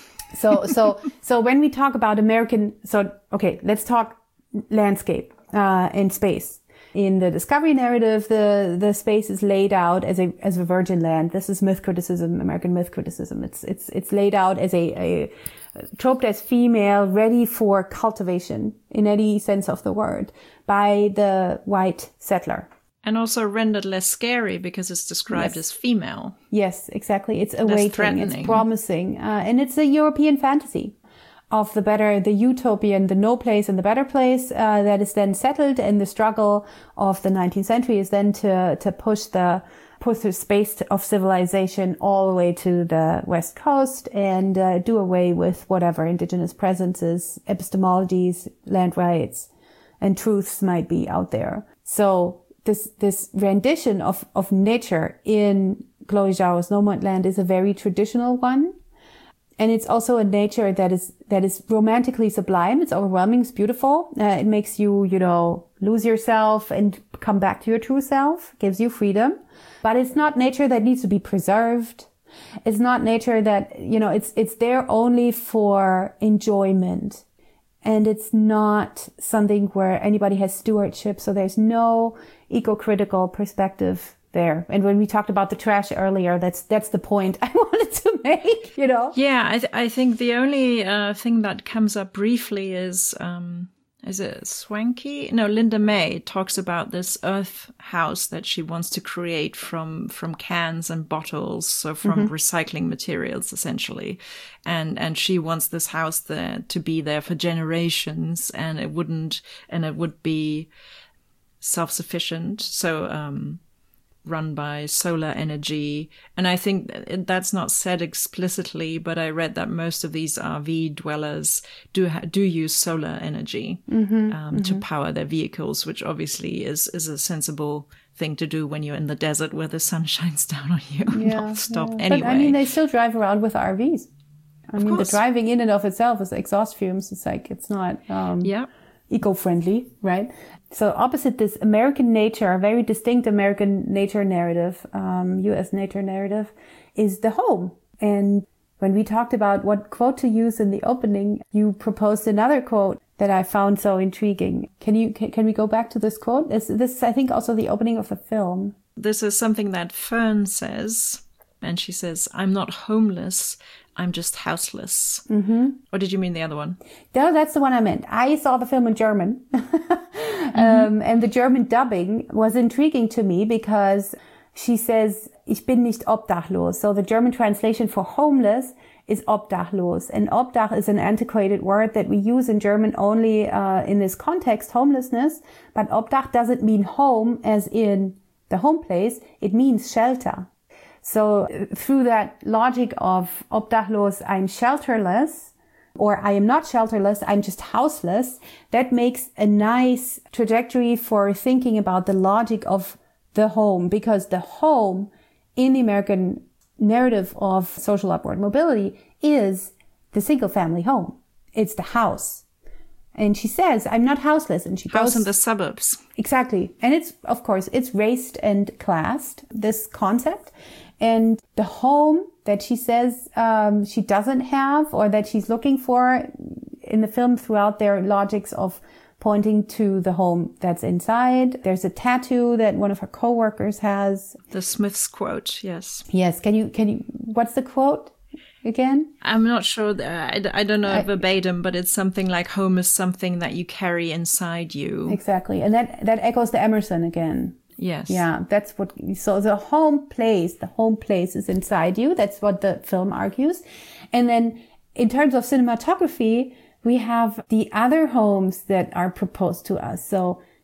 so, so, so when we talk about American, so, okay, let's talk landscape, uh, and space. In the Discovery narrative, the, the space is laid out as a, as a virgin land. This is myth criticism, American myth criticism. It's, it's, it's laid out as a, a, troped as female, ready for cultivation in any sense of the word by the white settler. And also rendered less scary because it's described Yes. as female. Yes, exactly. It's awaiting, threatening. it's promising. Uh, and it's a European fantasy of the better, the utopian, the no place and the better place, uh, that is then settled. And the struggle of the nineteenth century is then to, to push the, push the space of civilization all the way to the West Coast and, uh, do away with whatever indigenous presences, epistemologies, land rights, and truths might be out there. So, This, this rendition of, of nature in Chloe Zhao's Nomadland is a very traditional one. And it's also a nature that is, that is romantically sublime. It's overwhelming. It's beautiful. Uh, it makes you, you know, lose yourself and come back to your true self, gives you freedom. But it's not nature that needs to be preserved. It's not nature that, you know, it's, it's there only for enjoyment. And it's not something where anybody has stewardship. So there's no eco-critical perspective there. And when we talked about the trash earlier, that's, that's the point I wanted to make, you know? Yeah, I, th- I think the only uh, thing that comes up briefly is, um, is it Swanky? No, Linda May talks about this earth house that she wants to create from, from cans and bottles. So from mm-hmm. recycling materials, essentially. And, and she wants this house there to be there for generations and it wouldn't, and it would be self-sufficient. So, um, run by solar energy. And I think that's not said explicitly, but I read that most of these R V dwellers do ha- do use solar energy mm-hmm, um, mm-hmm. to power their vehicles, which obviously is, is a sensible thing to do when you're in the desert where the sun shines down on you yeah, non-stop yeah. anyway. But I mean, they still drive around with R Vs. I of mean, course. the driving in and of itself is exhaust fumes. It's like, it's not um, yeah. eco-friendly, right? So opposite this American nature, a very distinct American nature narrative, um, U S nature narrative, is the home. And when we talked about what quote to use in the opening, you proposed another quote that I found so intriguing. Can you, can, can we go back to this quote? Is this, I think, also the opening of the film. This is something that Fern says. And she says, I'm not homeless. I'm just houseless. Mm-hmm. Or did you mean the other one? No, that's the one I meant. I saw the film in German. mm-hmm. um, and the German dubbing was intriguing to me because she says, ich bin nicht obdachlos. So the German translation for homeless is obdachlos. And obdach is an antiquated word that we use in German only uh, in this context, homelessness. But obdach doesn't mean home as in the home place. It means shelter. So through that logic of obdachlos, I'm shelterless, or I am not shelterless, I'm just houseless, that makes a nice trajectory for thinking about the logic of the home, because the home in the American narrative of social upward mobility is the single family home. It's the house. And she says, I'm not houseless. And she goes... House in the suburbs. Exactly. And it's, of course, it's raced and classed, this concept. And the home that she says um, she doesn't have or that she's looking for in the film throughout their logics of pointing to the home that's inside. There's a tattoo that one of her coworkers has. The Smith's quote, yes. Yes. Can you, can you, what's the quote again? I'm not sure. That, I, I don't know I, verbatim, but it's something like home is something that you carry inside you. Exactly. And that, that echoes the Emerson again. Yes. Yeah, that's what, so the home place, the home place is inside you. That's what the film argues. And then in terms of cinematography, we have the other homes that are proposed to us. So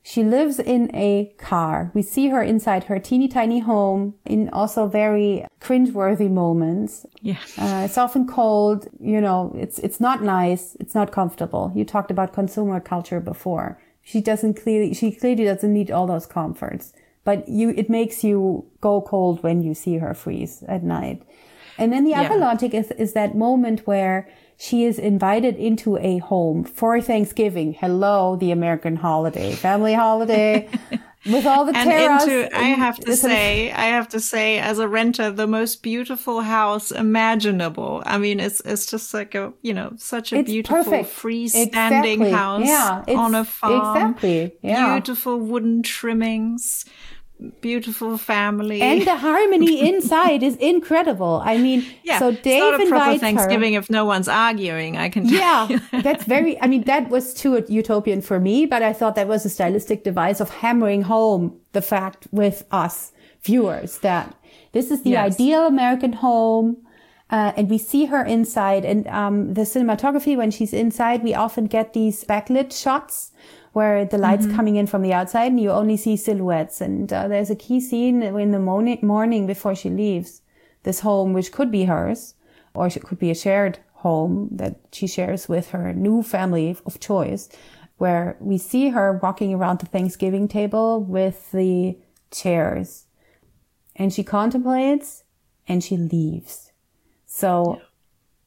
She lives in a car. We see her inside her teeny tiny home in also very cringeworthy moments. Yeah. Uh, it's often cold. You know, it's, it's not nice. It's not comfortable. You talked about consumer culture before. She doesn't clearly, she clearly doesn't need all those comforts, but you, it makes you go cold when you see her freeze at night. And then the yeah. other logic is, is that moment where she is invited into a home for Thanksgiving. Hello, the American holiday, family holiday, with all the and terrace. Into, I have to say, I have to say, as a renter, the most beautiful house imaginable. I mean, it's it's just like a, you know, such a it's beautiful perfect. freestanding exactly. house yeah, on a farm. Exactly. Yeah. Beautiful wooden trimmings. Beautiful family. And the harmony inside is incredible. I mean, yeah, so Dave it's not a proper invites Thanksgiving her. if no one's arguing, I can tell Yeah, you that. that's very, I mean, that was too utopian for me, but I thought that was a stylistic device of hammering home the fact with us viewers that this is the yes. ideal American home. Uh, and we see her inside, and um, the cinematography when she's inside, we often get these backlit shots where the light's mm-hmm. coming in from the outside and you only see silhouettes. And uh, there's a key scene in the morning, morning before she leaves this home, which could be hers, or it could be a shared home that she shares with her new family of choice, where we see her walking around the Thanksgiving table with the chairs. And she contemplates and she leaves. So... Yeah.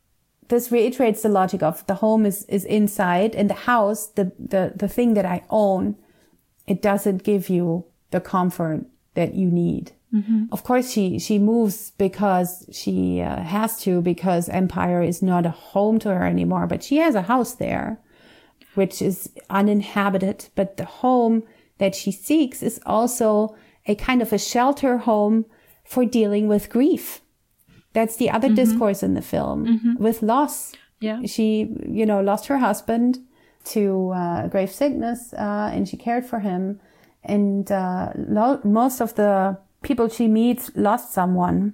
This reiterates the logic of the home is, is inside, and the house, the, the, the thing that I own, it doesn't give you the comfort that you need. Mm-hmm. Of course, she, she moves because she uh, has to, because Empire is not a home to her anymore, but she has a house there, which is uninhabited. But the home that she seeks is also a kind of a shelter home for dealing with grief. That's the other mm-hmm. discourse in the film mm-hmm. with loss. Yeah. She, you know, lost her husband to uh, grave sickness, uh, and she cared for him. And uh, lo- most of the people she meets lost someone,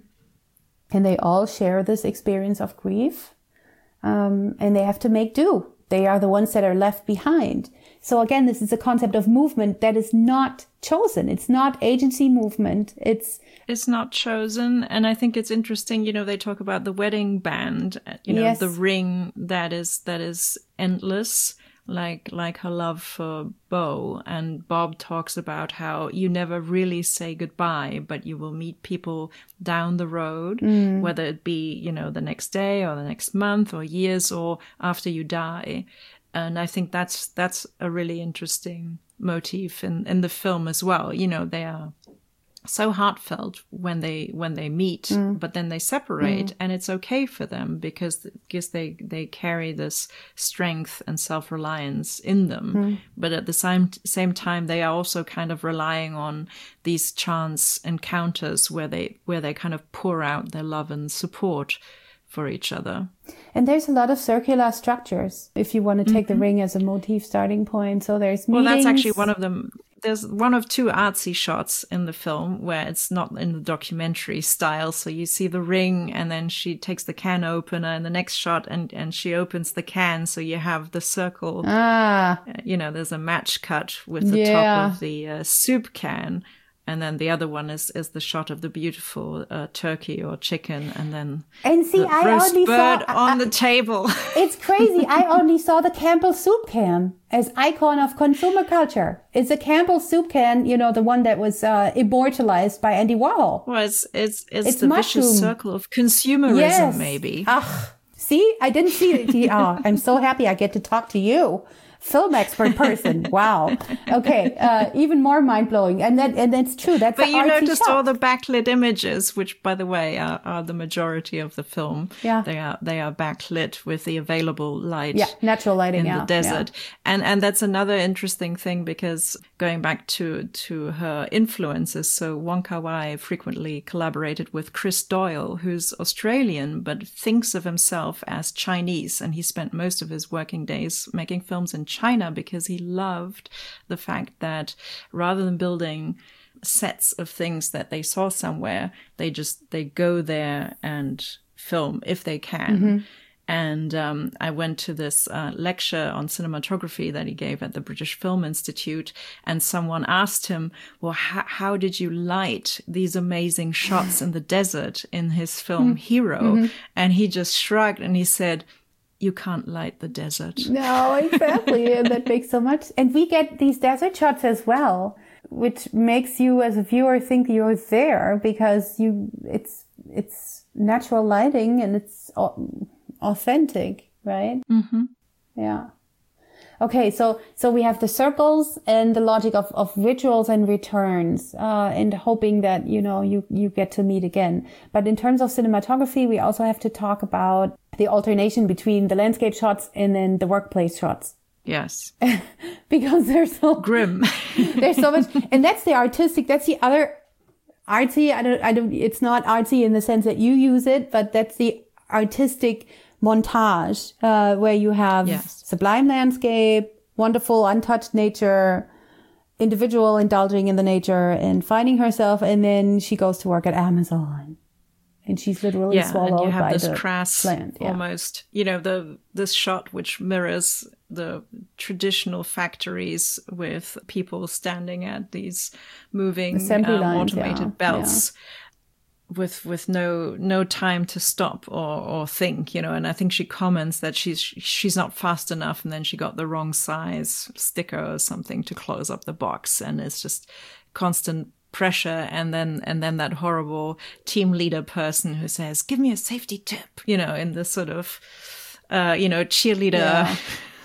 and they all share this experience of grief, um, and they have to make do. They are the ones that are left behind. So again, this is a concept of movement that is not chosen. It's not agency movement. It's It's not chosen. And I think it's interesting, you know, they talk about the wedding band, you know, yes. the ring that is, that is endless, like, like her love for Bo. And Bob talks about how you never really say goodbye, but you will meet people down the road, mm. whether it be, you know, the next day or the next month or years or after you die. And I think that's, that's a really interesting motif in, in the film as well. You know, they are so heartfelt when they when they meet, mm. but then they separate, mm. and it's okay for them because because they they carry this strength and self-reliance in them. Mm. But at the same same time, they are also kind of relying on these chance encounters where they where they kind of pour out their love and support for each other. And there's a lot of circular structures if you want to take mm-hmm. the ring as a motif starting point. So there's meetings. Well, that's actually one of them. There's one of two artsy shots in the film where it's not in the documentary style. So you see the ring and then she takes the can opener in the next shot and, and she opens the can. So you have the circle. Ah. You know, there's a match cut with the yeah. top of the uh, soup can. And then the other one is, is the shot of the beautiful uh, turkey or chicken, and then and see, the I roast only bird saw, on I, the table. It's crazy. I only saw the Campbell soup can as icon of consumer culture. It's a Campbell soup can, you know, the one that was uh, immortalized by Andy Warhol. Well, it's it's it's, it's the mushroom. Vicious circle of consumerism, yes. maybe. Ugh. See, I didn't see it. Oh, I'm so happy I get to talk to you. Film expert person. Wow. Okay. Uh, even more mind blowing. And that, and that's true. That's But an you artsy noticed shot. all the backlit images, which by the way are, are the majority of the film. Yeah. They are, they are backlit with the available light. Yeah. Natural lighting. In yeah. the desert. Yeah. And, and that's another interesting thing because going back to, to her influences. So Wong Kar-wai frequently collaborated with Chris Doyle, who's Australian, but thinks of himself as Chinese. And he spent most of his working days making films in China because he loved the fact that rather than building sets of things that they saw somewhere, they just, they go there and film if they can. Mm-hmm. And um, I went to this uh, lecture on cinematography that he gave at the British Film Institute. And someone asked him, well, h- how did you light these amazing shots in the desert in his film Hero? Mm-hmm. And he just shrugged and he said, you can't light the desert. No, exactly. And that makes so much. And we get these desert shots as well, which makes you as a viewer think you're there because you, it's, it's natural lighting and it's authentic, right? Mm-hmm. Yeah. Okay, so so we have the circles and the logic of, of rituals and returns, uh, and hoping that, you know, you, you get to meet again. But in terms of cinematography, we also have to talk about the alternation between the landscape shots and then the workplace shots. Yes. Because they're so grim. There's so much, and that's the artistic, that's the other artsy. I don't, I don't, it's not artsy in the sense that you use it, but that's the artistic montage, uh, where you have yes. sublime landscape, wonderful untouched nature, individual indulging in the nature and finding herself. And then she goes to work at Amazon and she's literally yeah, swallowed and you have by this the crass, plant. Yeah. almost, you know, the, this shot, which mirrors the traditional factories with people standing at these moving um, lines, automated yeah. belts. Yeah. with with no no time to stop or or think, you know. And I think she comments that she's she's not fast enough, and then she got the wrong size sticker or something to close up the box, and it's just constant pressure. And then and then that horrible team leader person who says, give me a safety tip, you know, in this sort of uh you know cheerleader yeah.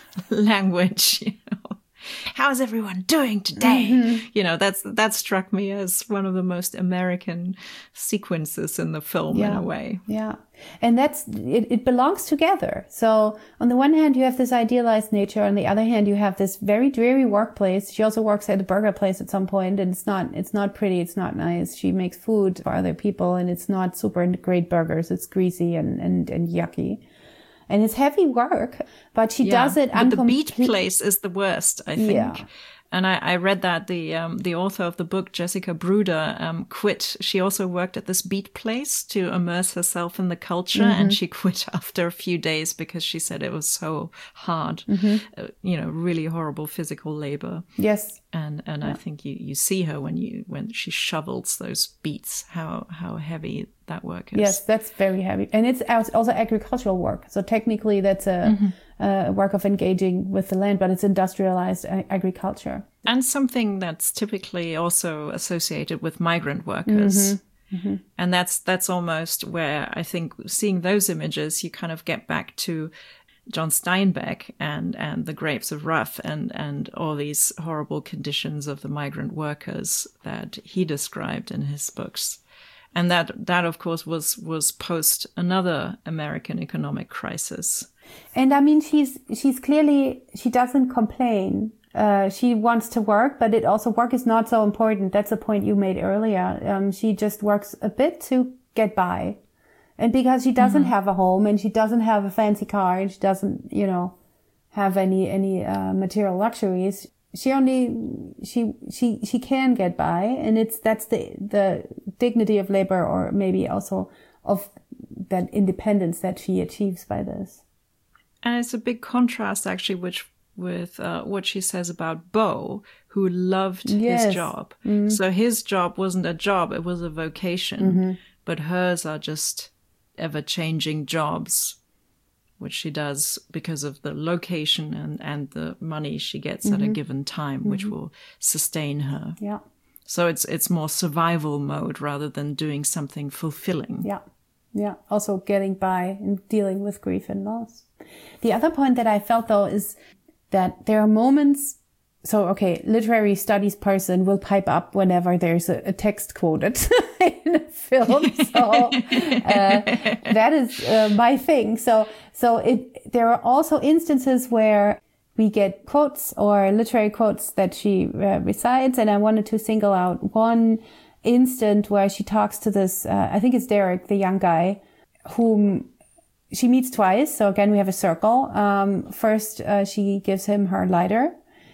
language, you know. How's everyone doing today? Mm-hmm. You know, that's that struck me as one of the most American sequences in the film, yeah. in a way. Yeah. And that's, it, it belongs together. So on the one hand, you have this idealized nature. On the other hand, you have this very dreary workplace. She also works at a burger place at some point, and it's not, it's not pretty. It's not nice. She makes food for other people, and it's not super great burgers. It's greasy and, and, and yucky. And it's heavy work, but she yeah, does it. But uncom- the beat place is the worst, I think. Yeah. And I, I read that the um, the author of the book, Jessica Bruder, um, quit. She also worked at this beat place to immerse herself in the culture, mm-hmm. and she quit after a few days because she said it was so hard, mm-hmm. uh, you know, really horrible physical labor. Yes. And and yeah. I think you, you see her when you when she shovels those beets, how how heavy that work is. Yes, that's very heavy, and it's also agricultural work. So technically, that's a, mm-hmm. a work of engaging with the land, but it's industrialized agriculture, and something that's typically also associated with migrant workers. Mm-hmm. Mm-hmm. And that's that's almost where I think seeing those images, you kind of get back to John Steinbeck and, and the Grapes of Wrath and, and all these horrible conditions of the migrant workers that he described in his books. And that, that of course, was, was post another American economic crisis. And I mean, she's, she's clearly, she doesn't complain. Uh, she wants to work, but it also, work is not so important. That's a point you made earlier. Um, she just works a bit to get by. And because she doesn't mm-hmm. have a home, and she doesn't have a fancy car, and she doesn't, you know, have any, any, uh, material luxuries, she only, she, she, she can get by. And it's, that's the, the dignity of labor, or maybe also of that independence that she achieves by this. And it's a big contrast, actually, which, with, uh, what she says about Bo, who loved yes. his job. Mm-hmm. So his job wasn't a job, it was a vocation. Mm-hmm. But hers are just ever-changing jobs, which she does because of the location and, and the money she gets mm-hmm. at a given time, mm-hmm. which will sustain her. Yeah. So it's it's more survival mode rather than doing something fulfilling. Yeah. Yeah. Also getting by and dealing with grief and loss. The other point that I felt, though, is that there are moments. So, okay, literary studies person will pipe up whenever there's a, a text quoted in a film. So, uh, that is uh, my thing. So, so it, there are also instances where we get quotes or literary quotes that she uh, recites. And I wanted to single out one instant where she talks to this, uh, I think it's Derek, the young guy, whom she meets twice. So again, we have a circle. Um, first, uh, she gives him her lighter.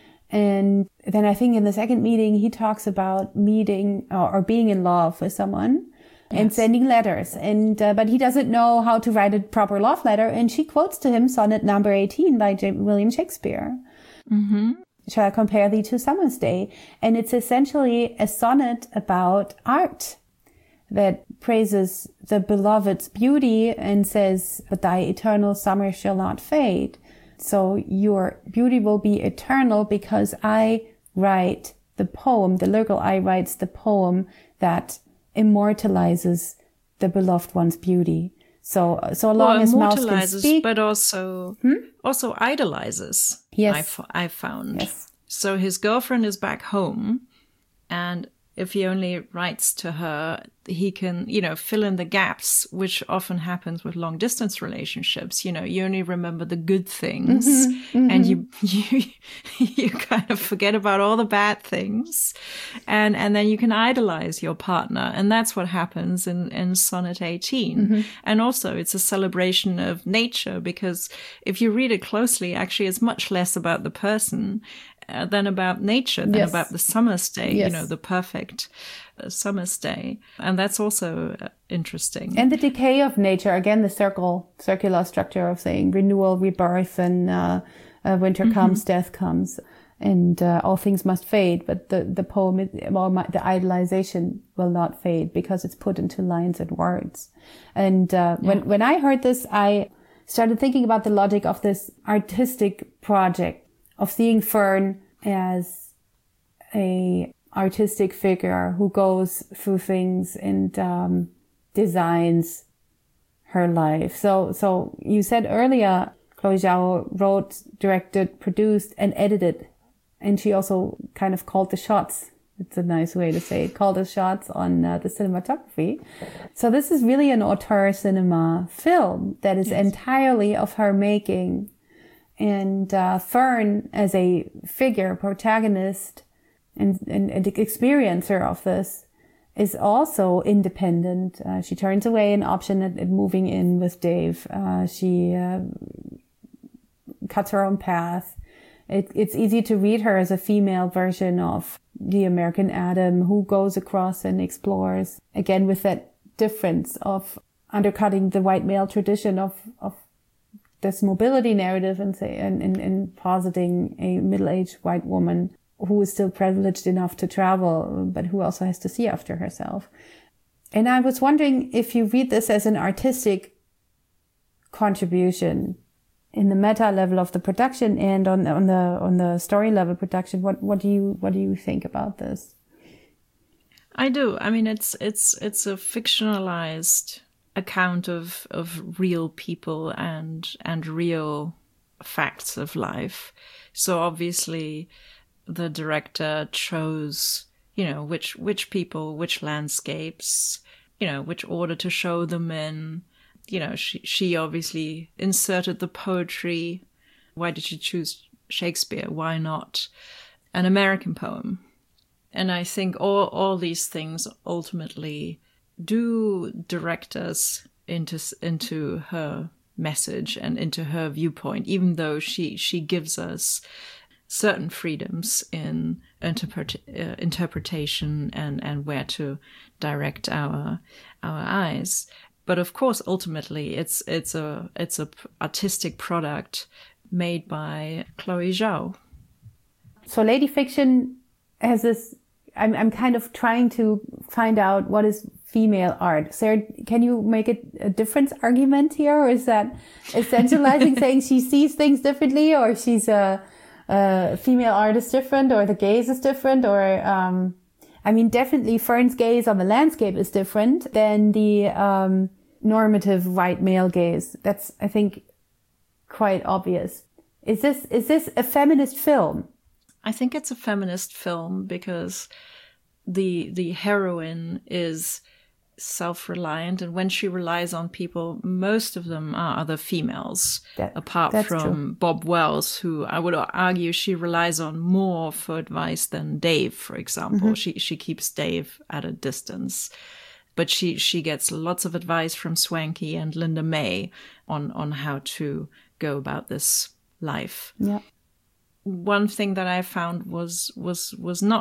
And then I think in the second meeting, he talks about meeting or, or being in love with someone. and Yes. sending letters. And uh, but he doesn't know how to write a proper love letter. And she quotes to him sonnet number eighteen by J- William Shakespeare. Mm-hmm. Shall I compare thee to summer's day? And it's essentially a sonnet about art that praises the beloved's beauty and says, but thy eternal summer shall not fade. So your beauty will be eternal because I write the poem, the lyrical I writes the poem that immortalizes the beloved one's beauty. So, so long well, as mouth can immortalizes, speak. but also hmm? also idolizes. Yes. I, f- I found. Yes. So his girlfriend is back home, and if he only writes to her, he can, you know, fill in the gaps, which often happens with long distance relationships. You know, you only remember the good things mm-hmm, mm-hmm. and you, you, you kind of forget about all the bad things. And, and then you can idolize your partner. And that's what happens in, in Sonnet eighteen. Mm-hmm. And also it's a celebration of nature, because if you read it closely, actually it's much less about the person Uh, than about nature, than yes. about the summer's day, yes. you know, the perfect uh, summer's day. And that's also uh, interesting. And the decay of nature, again, the circle, circular structure of saying renewal, rebirth, and uh, uh, winter mm-hmm. comes, death comes, and uh, all things must fade. But the, the poem, well, my, the idolization will not fade because it's put into lines and words. And uh, yeah. when, when I heard this, I started thinking about the logic of this artistic project, of seeing Fern as a artistic figure who goes through things and um, designs her life. So, so you said earlier, Chloe Zhao wrote, directed, produced, and edited, and she also kind of called the shots. It's a nice way to say it. Called the shots on uh, the cinematography. So this is really an auteur cinema film that is yes. entirely of her making. And uh, Fern, as a figure, protagonist, and, and, and experiencer of this, is also independent. Uh, she turns away an option at, at moving in with Dave. Uh, she uh, cuts her own path. It, it's easy to read her as a female version of the American Adam, who goes across and explores, again with that difference of undercutting the white male tradition of, of this mobility narrative and say, and, and, and positing a middle-aged white woman who is still privileged enough to travel, but who also has to see after herself. And I was wondering if you read this as an artistic contribution in the meta level of the production and on, on the, on the story level production. What, what do you, what do you think about this? I do. I mean, it's, it's, it's a fictionalized account of of real people and and real facts of life. So obviously the director chose, you know, which which people, which landscapes, you know, which order to show them in. You know, she she obviously inserted the poetry. Why did she choose Shakespeare? Why not an American poem? And I think all all these things ultimately do direct us into into her message and into her viewpoint, even though she she gives us certain freedoms in interpret, uh, interpretation and and where to direct our our eyes. But of course, ultimately, it's it's a it's a artistic product made by Chloe Zhao. So, Lady Fiction has this. I'm I'm kind of trying to find out what is female art. Sarah, can you make it a difference argument here, or is that essentializing, saying she sees things differently, or she's a, a female art is different, or the gaze is different, or um, I mean, definitely Fern's gaze on the landscape is different than the um, normative white male gaze. That's, I think, quite obvious. Is this is this a feminist film? I think it's a feminist film because the the heroine is self-reliant, and when she relies on people, most of them are other females, that, apart from true. Bob Wells, who I would argue she relies on more for advice than Dave, for example. Mm-hmm. She she keeps Dave at a distance, but she she gets lots of advice from Swanky and Linda May on on how to go about this life. Yeah. One thing that I found was was was not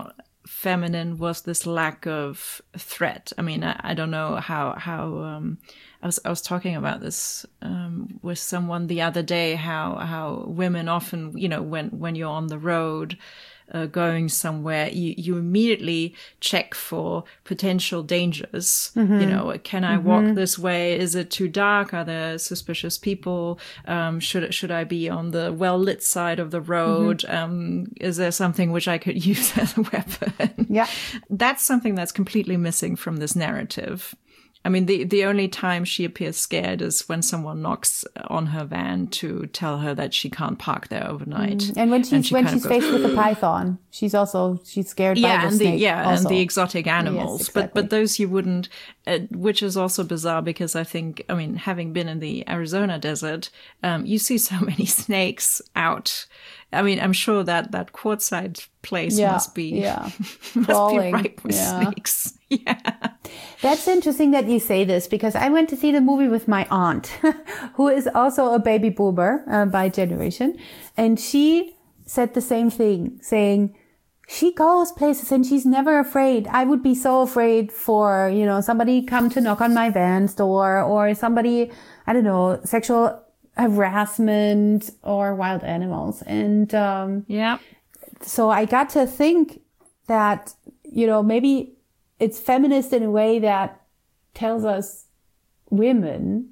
feminine was this lack of threat. I mean, I, I don't know how, how, um, I was, I was talking about this, um, with someone the other day, how, how women often, you know, when, when you're on the road, uh, going somewhere, you, you immediately check for potential dangers. Mm-hmm. You know, can I mm-hmm. walk this way? Is it too dark? Are there suspicious people? Um, should, should I be on the well-lit side of the road? Mm-hmm. Um, is there something which I could use as a weapon? Yeah. That's something that's completely missing from this narrative. I mean, the, the only time she appears scared is when someone knocks on her van to tell her that she can't park there overnight. Mm. And when she's, and she when she's faced with a python, she's also, she's scared yeah, by the and snake. The, yeah, also. and the exotic animals. Yes, exactly. But, but those you wouldn't, uh, which is also bizarre because I think, I mean, having been in the Arizona desert, um, you see so many snakes out. I mean, I'm sure that that Quartzsite place yeah, must be, yeah. must Crawling. be ripe with yeah. snakes. Yeah. That's interesting that you say this because I went to see the movie with my aunt, who is also a baby boomer uh, by generation. And she said the same thing, saying she goes places and she's never afraid. I would be so afraid for, you know, somebody come to knock on my van's door or somebody, I don't know, sexual harassment or wild animals. And, um, yeah. So I got to think that, you know, maybe it's feminist in a way that tells us women,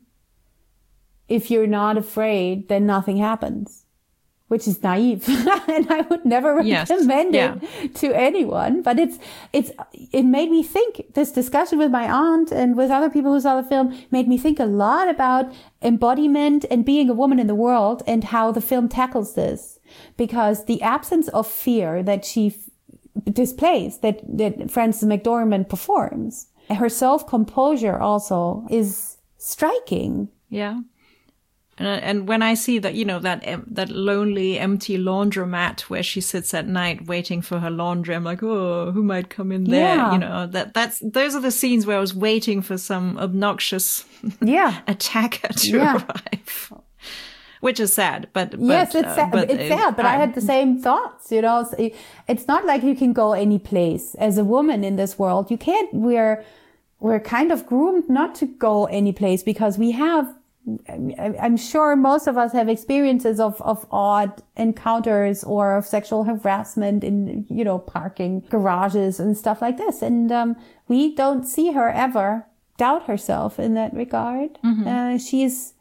if you're not afraid, then nothing happens, which is naive. And I would never yes. recommend yeah. it to anyone. But it's, it's, it made me think, this discussion with my aunt and with other people who saw the film made me think a lot about embodiment and being a woman in the world and how the film tackles this. Because the absence of fear that she f- displays, that, that Frances McDormand performs, her self-composure also is striking. Yeah. And, and when I see that, you know, that that lonely, empty laundromat where she sits at night waiting for her laundry, I'm like, oh, who might come in there? Yeah. You know, that that's those are the scenes where I was waiting for some obnoxious yeah. attacker to yeah. arrive. Which is sad, but, but yes, it's sad. Uh, but, it's sad. But I, I had the same thoughts. You know, it's not like you can go any place as a woman in this world. You can't. We're we're kind of groomed not to go any place because we have. I'm sure most of us have experiences of of odd encounters or of sexual harassment in, you know, parking garages and stuff like this, and um, we don't see her ever doubt herself in that regard. Mm-hmm. Uh, she's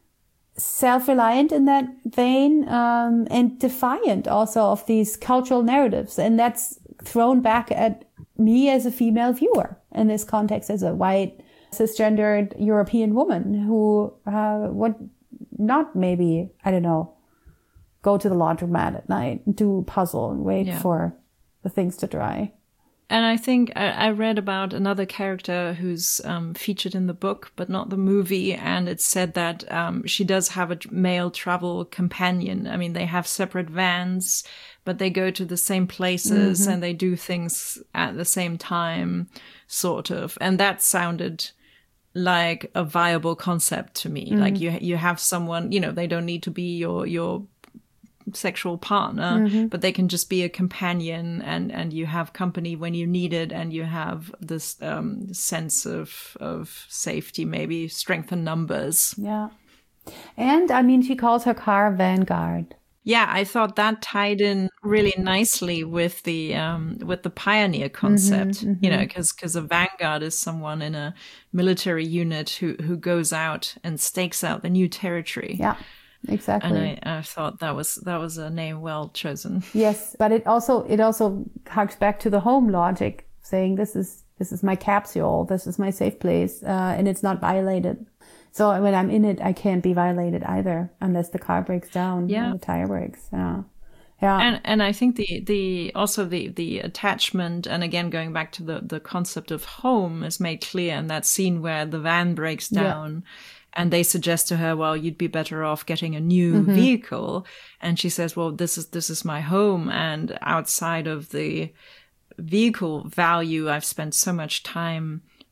self-reliant in that vein, um, and defiant also of these cultural narratives. And that's thrown back at me as a female viewer in this context, as a white, cisgendered European woman who uh, would not maybe, I don't know, go to the laundromat at night and do puzzle and wait yeah. for the things to dry. And I think I, I read about another character who's um, featured in the book, but not the movie. And it said that um, she does have a male travel companion. I mean, they have separate vans, but they go to the same places mm-hmm. and they do things at the same time, sort of. And that sounded like a viable concept to me. Mm-hmm. Like you, you have someone, you know, they don't need to be your, your, sexual partner, mm-hmm. but they can just be a companion, and and you have company when you need it, and you have this um sense of of safety, maybe strength in numbers. Yeah. And I mean, she calls her car Vanguard. Yeah, I thought that tied in really nicely with the um with the pioneer concept, mm-hmm, mm-hmm. you know, because because a vanguard is someone in a military unit who who goes out and stakes out the new territory. Yeah. Exactly. And I, I thought that was that was a name well chosen. Yes, but it also it also harks back to the home logic, saying this is this is my capsule, this is my safe place, uh, and it's not violated. So when I'm in it, I can't be violated either, unless the car breaks down, yeah, or the tire breaks. Yeah, yeah. And and I think the the also the the attachment, and again going back to the the concept of home, is made clear in that scene where the van breaks down. Yeah. And they suggest to her, well, you'd be better off getting a new mm-hmm. vehicle. And she says, well, this is, this is my home. And outside of the vehicle value, I've spent so much time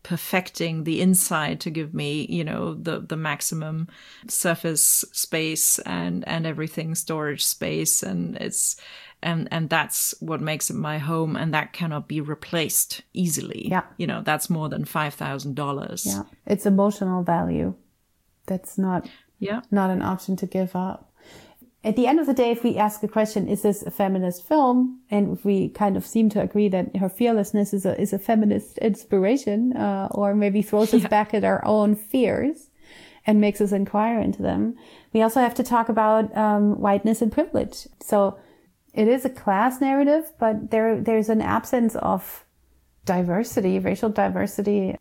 perfecting the inside to give me, you know, the, the maximum surface space and, and everything, storage space. And it's, and, and that's what makes it my home. And that cannot be replaced easily. Yeah. You know, that's more than five thousand dollars. Yeah. It's emotional value. That's not, yeah. not an option to give up. At the end of the day, if we ask the question, is this a feminist film? And if we kind of seem to agree that her fearlessness is a, is a feminist inspiration, uh, or maybe throws us yeah. back at our own fears and makes us inquire into them. We also have to talk about, um, whiteness and privilege. So it is a class narrative, but there, there's an absence of diversity, racial diversity.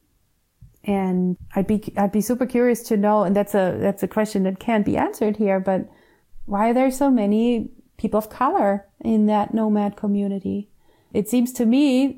And I'd be, I'd be super curious to know, and that's a, that's a question that can't be answered here, but why are there so many people of color in that nomad community? It seems to me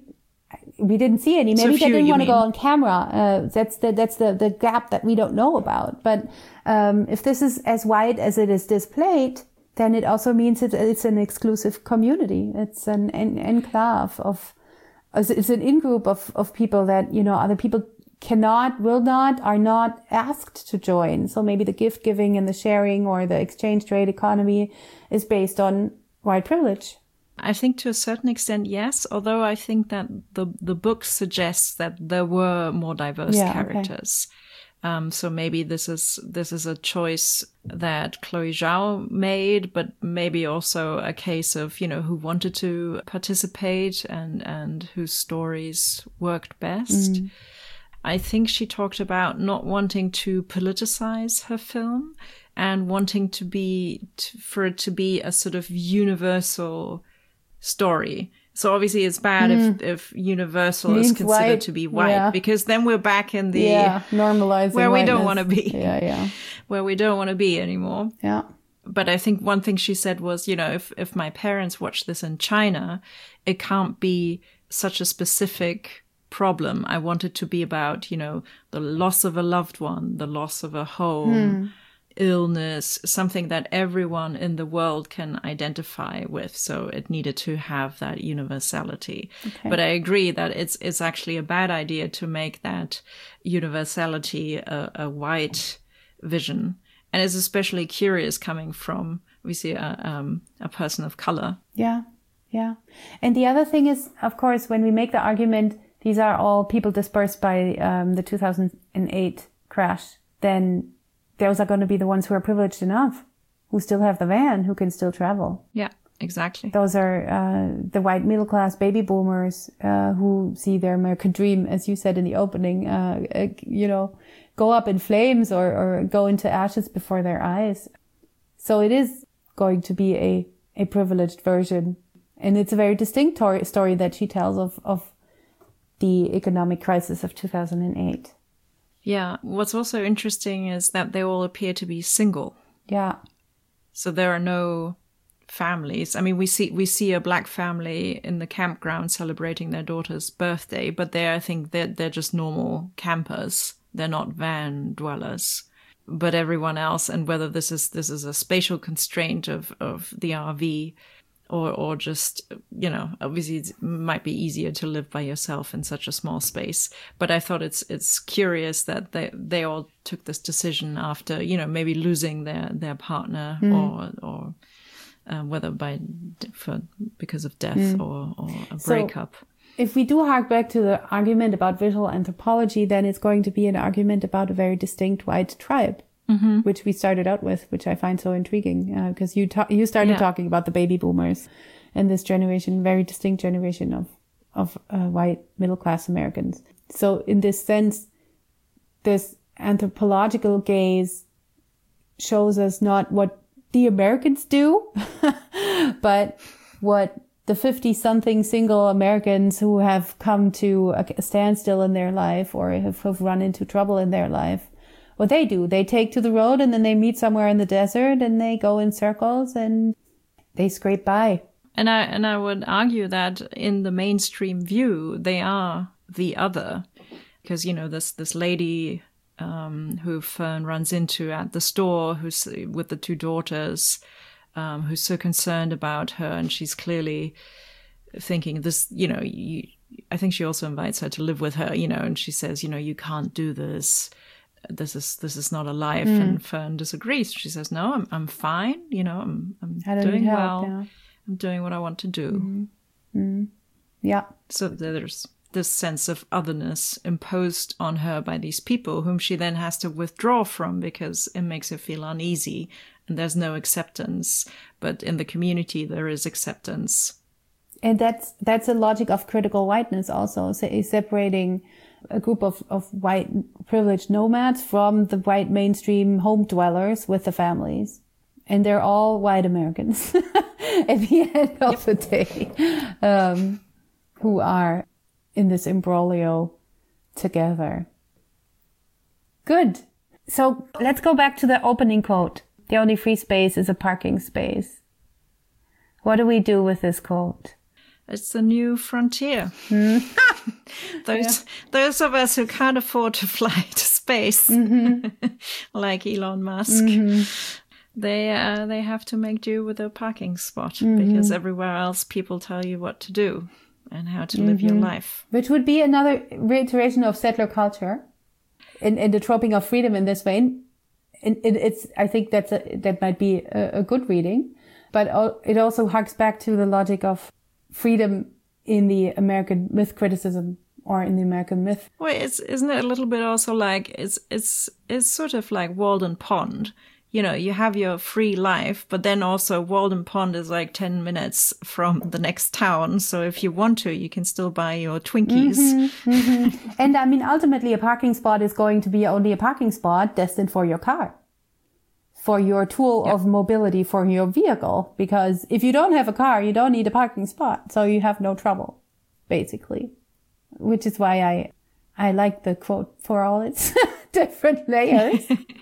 we didn't see any. Maybe so few, they didn't want to go on camera. Uh, that's the that's the the gap that we don't know about. But um, if this is as white as it is displayed, then it also means it, it's an exclusive community. It's an, an enclave of, it's an in-group of of people that, you know, other people cannot, will not, are not asked to join. So maybe the gift giving and the sharing or the exchange trade economy is based on white privilege. I think to a certain extent, yes. Although I think that the the book suggests that there were more diverse yeah, characters. Okay. Um, so maybe this is this is a choice that Chloe Zhao made, but maybe also a case of, you know, who wanted to participate and and whose stories worked best. Mm. I think she talked about not wanting to politicize her film and wanting to be, to, for it to be a sort of universal story. So obviously it's bad mm. if, if universal Means is considered white. to be white, yeah. because then we're back in the, yeah, normalizing where we whiteness. don't want to be. Yeah, yeah. Where we don't want to be anymore. Yeah. But I think one thing she said was, you know, if, if my parents watch this in China, it can't be such a specific problem. I want it to be about, you know, the loss of a loved one, the loss of a home, hmm. illness, something that everyone in the world can identify with. So it needed to have that universality. Okay. But I agree that it's it's actually a bad idea to make that universality a, a white vision. And it's especially curious coming from, we see a, um, a person of color. Yeah, yeah. And the other thing is, of course, when we make the argument, these are all people dispersed by um, the two thousand eight crash, then those are going to be the ones who are privileged enough, who still have the van, who can still travel. Yeah, exactly. Those are uh, the white middle class baby boomers uh, who see their American dream, as you said in the opening, uh, uh, you know, go up in flames or, or go into ashes before their eyes. So it is going to be a, a privileged version. And it's a very distinct tor- story that she tells of, of the economic crisis of two thousand eight. Yeah. What's also interesting is that they all appear to be single. Yeah. So there are no families. I mean, we see we see a black family in the campground celebrating their daughter's birthday, but they, I think they're, they're just normal campers. They're not van dwellers. But everyone else, and whether this is this is a spatial constraint of, of the R V, or or just, you know, obviously it might be easier to live by yourself in such a small space. But I thought it's it's curious that they they all took this decision after, you know, maybe losing their their partner mm. or or uh, whether by for because of death mm. or or a breakup. So, if we do hark back to the argument about visual anthropology, then it's going to be an argument about a very distinct white tribe. Mm-hmm. Which we started out with, which I find so intriguing, because uh, you ta- you started yeah. talking about the baby boomers and this generation, very distinct generation of of uh, white middle class Americans. So in this sense, this anthropological gaze shows us not what the Americans do, but what the fifty-something single Americans who have come to a standstill in their life or have, have run into trouble in their life. What they do, they take to the road and then they meet somewhere in the desert and they go in circles and they scrape by. And I and I would argue that in the mainstream view, they are the other, because, you know, this this lady um, who Fern runs into at the store, who's with the two daughters, um, who's so concerned about her, and she's clearly thinking this, you know, you, I think she also invites her to live with her, you know, and she says, you know, you can't do this. This is this is not a life. Mm. And Fern disagrees. She says, no, I'm I'm fine. You know, I'm I'm doing help, well. Yeah. I'm doing what I want to do. Mm-hmm. Mm-hmm. Yeah. So there's this sense of otherness imposed on her by these people whom she then has to withdraw from because it makes her feel uneasy and there's no acceptance. But in the community, there is acceptance. And that's that's a logic of critical whiteness also, so separating a group of, of white privileged nomads from the white mainstream home dwellers with the families. And they're all white Americans at the end of yep. the day, um, who are in this imbroglio together. Good. So let's go back to the opening quote. The only free space is a parking space. What do we do with this quote? It's the new frontier. Mm. those yeah. those of us who can't afford to fly to space, mm-hmm. like Elon Musk, mm-hmm. they uh, they have to make do with a parking spot mm-hmm. because everywhere else people tell you what to do and how to mm-hmm. live your life. Which would be another reiteration of settler culture and, and the troping of freedom in this vein. And it, it's I think that's a, that might be a, a good reading, but it also harks back to the logic of freedom in the American myth criticism or in the American myth. Well, it's, isn't it a little bit also like, it's, it's, it's sort of like Walden Pond. You know, you have your free life, but then also Walden Pond is like ten minutes from the next town. So if you want to, you can still buy your Twinkies. Mm-hmm, mm-hmm. And I mean, ultimately a parking spot is going to be only a parking spot destined for your car, for your tool yep. of mobility, for your vehicle. Because if you don't have a car, you don't need a parking spot. So you have no trouble, basically. Which is why I, I like the quote for all its different layers.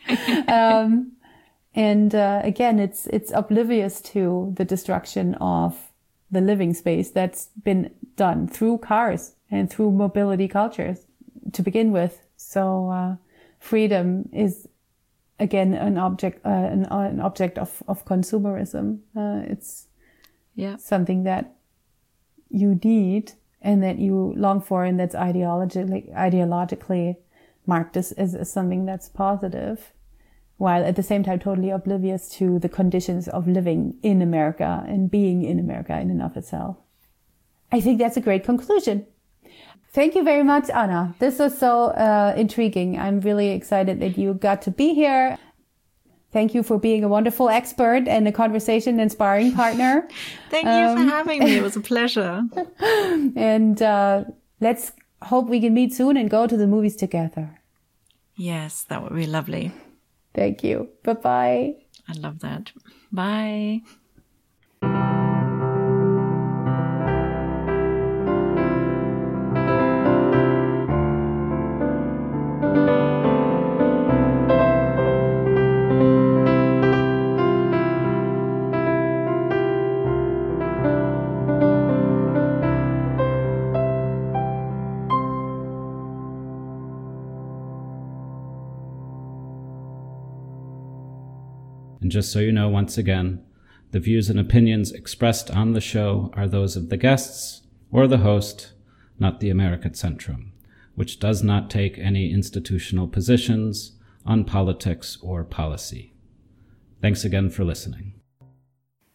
um, and, uh, again, it's, it's oblivious to the destruction of the living space that's been done through cars and through mobility cultures to begin with. So, uh, freedom is, again, an object, uh, an, an object of, of consumerism. Uh, it's yeah. something that you need and that you long for, and that's ideologically, ideologically marked as, as, as something that's positive, while at the same time totally oblivious to the conditions of living in America and being in America in and of itself. I think that's a great conclusion. Thank you very much, Anna. This was so uh, intriguing. I'm really excited that you got to be here. Thank you for being a wonderful expert and a conversation and sparring partner. Thank um, you for having me. It was a pleasure. And uh, let's hope we can meet soon and go to the movies together. Yes, that would be lovely. Thank you. Bye-bye. I love that. Bye. And just so you know, once again, the views and opinions expressed on the show are those of the guests or the host, not the American Centrum, which does not take any institutional positions on politics or policy. Thanks again for listening.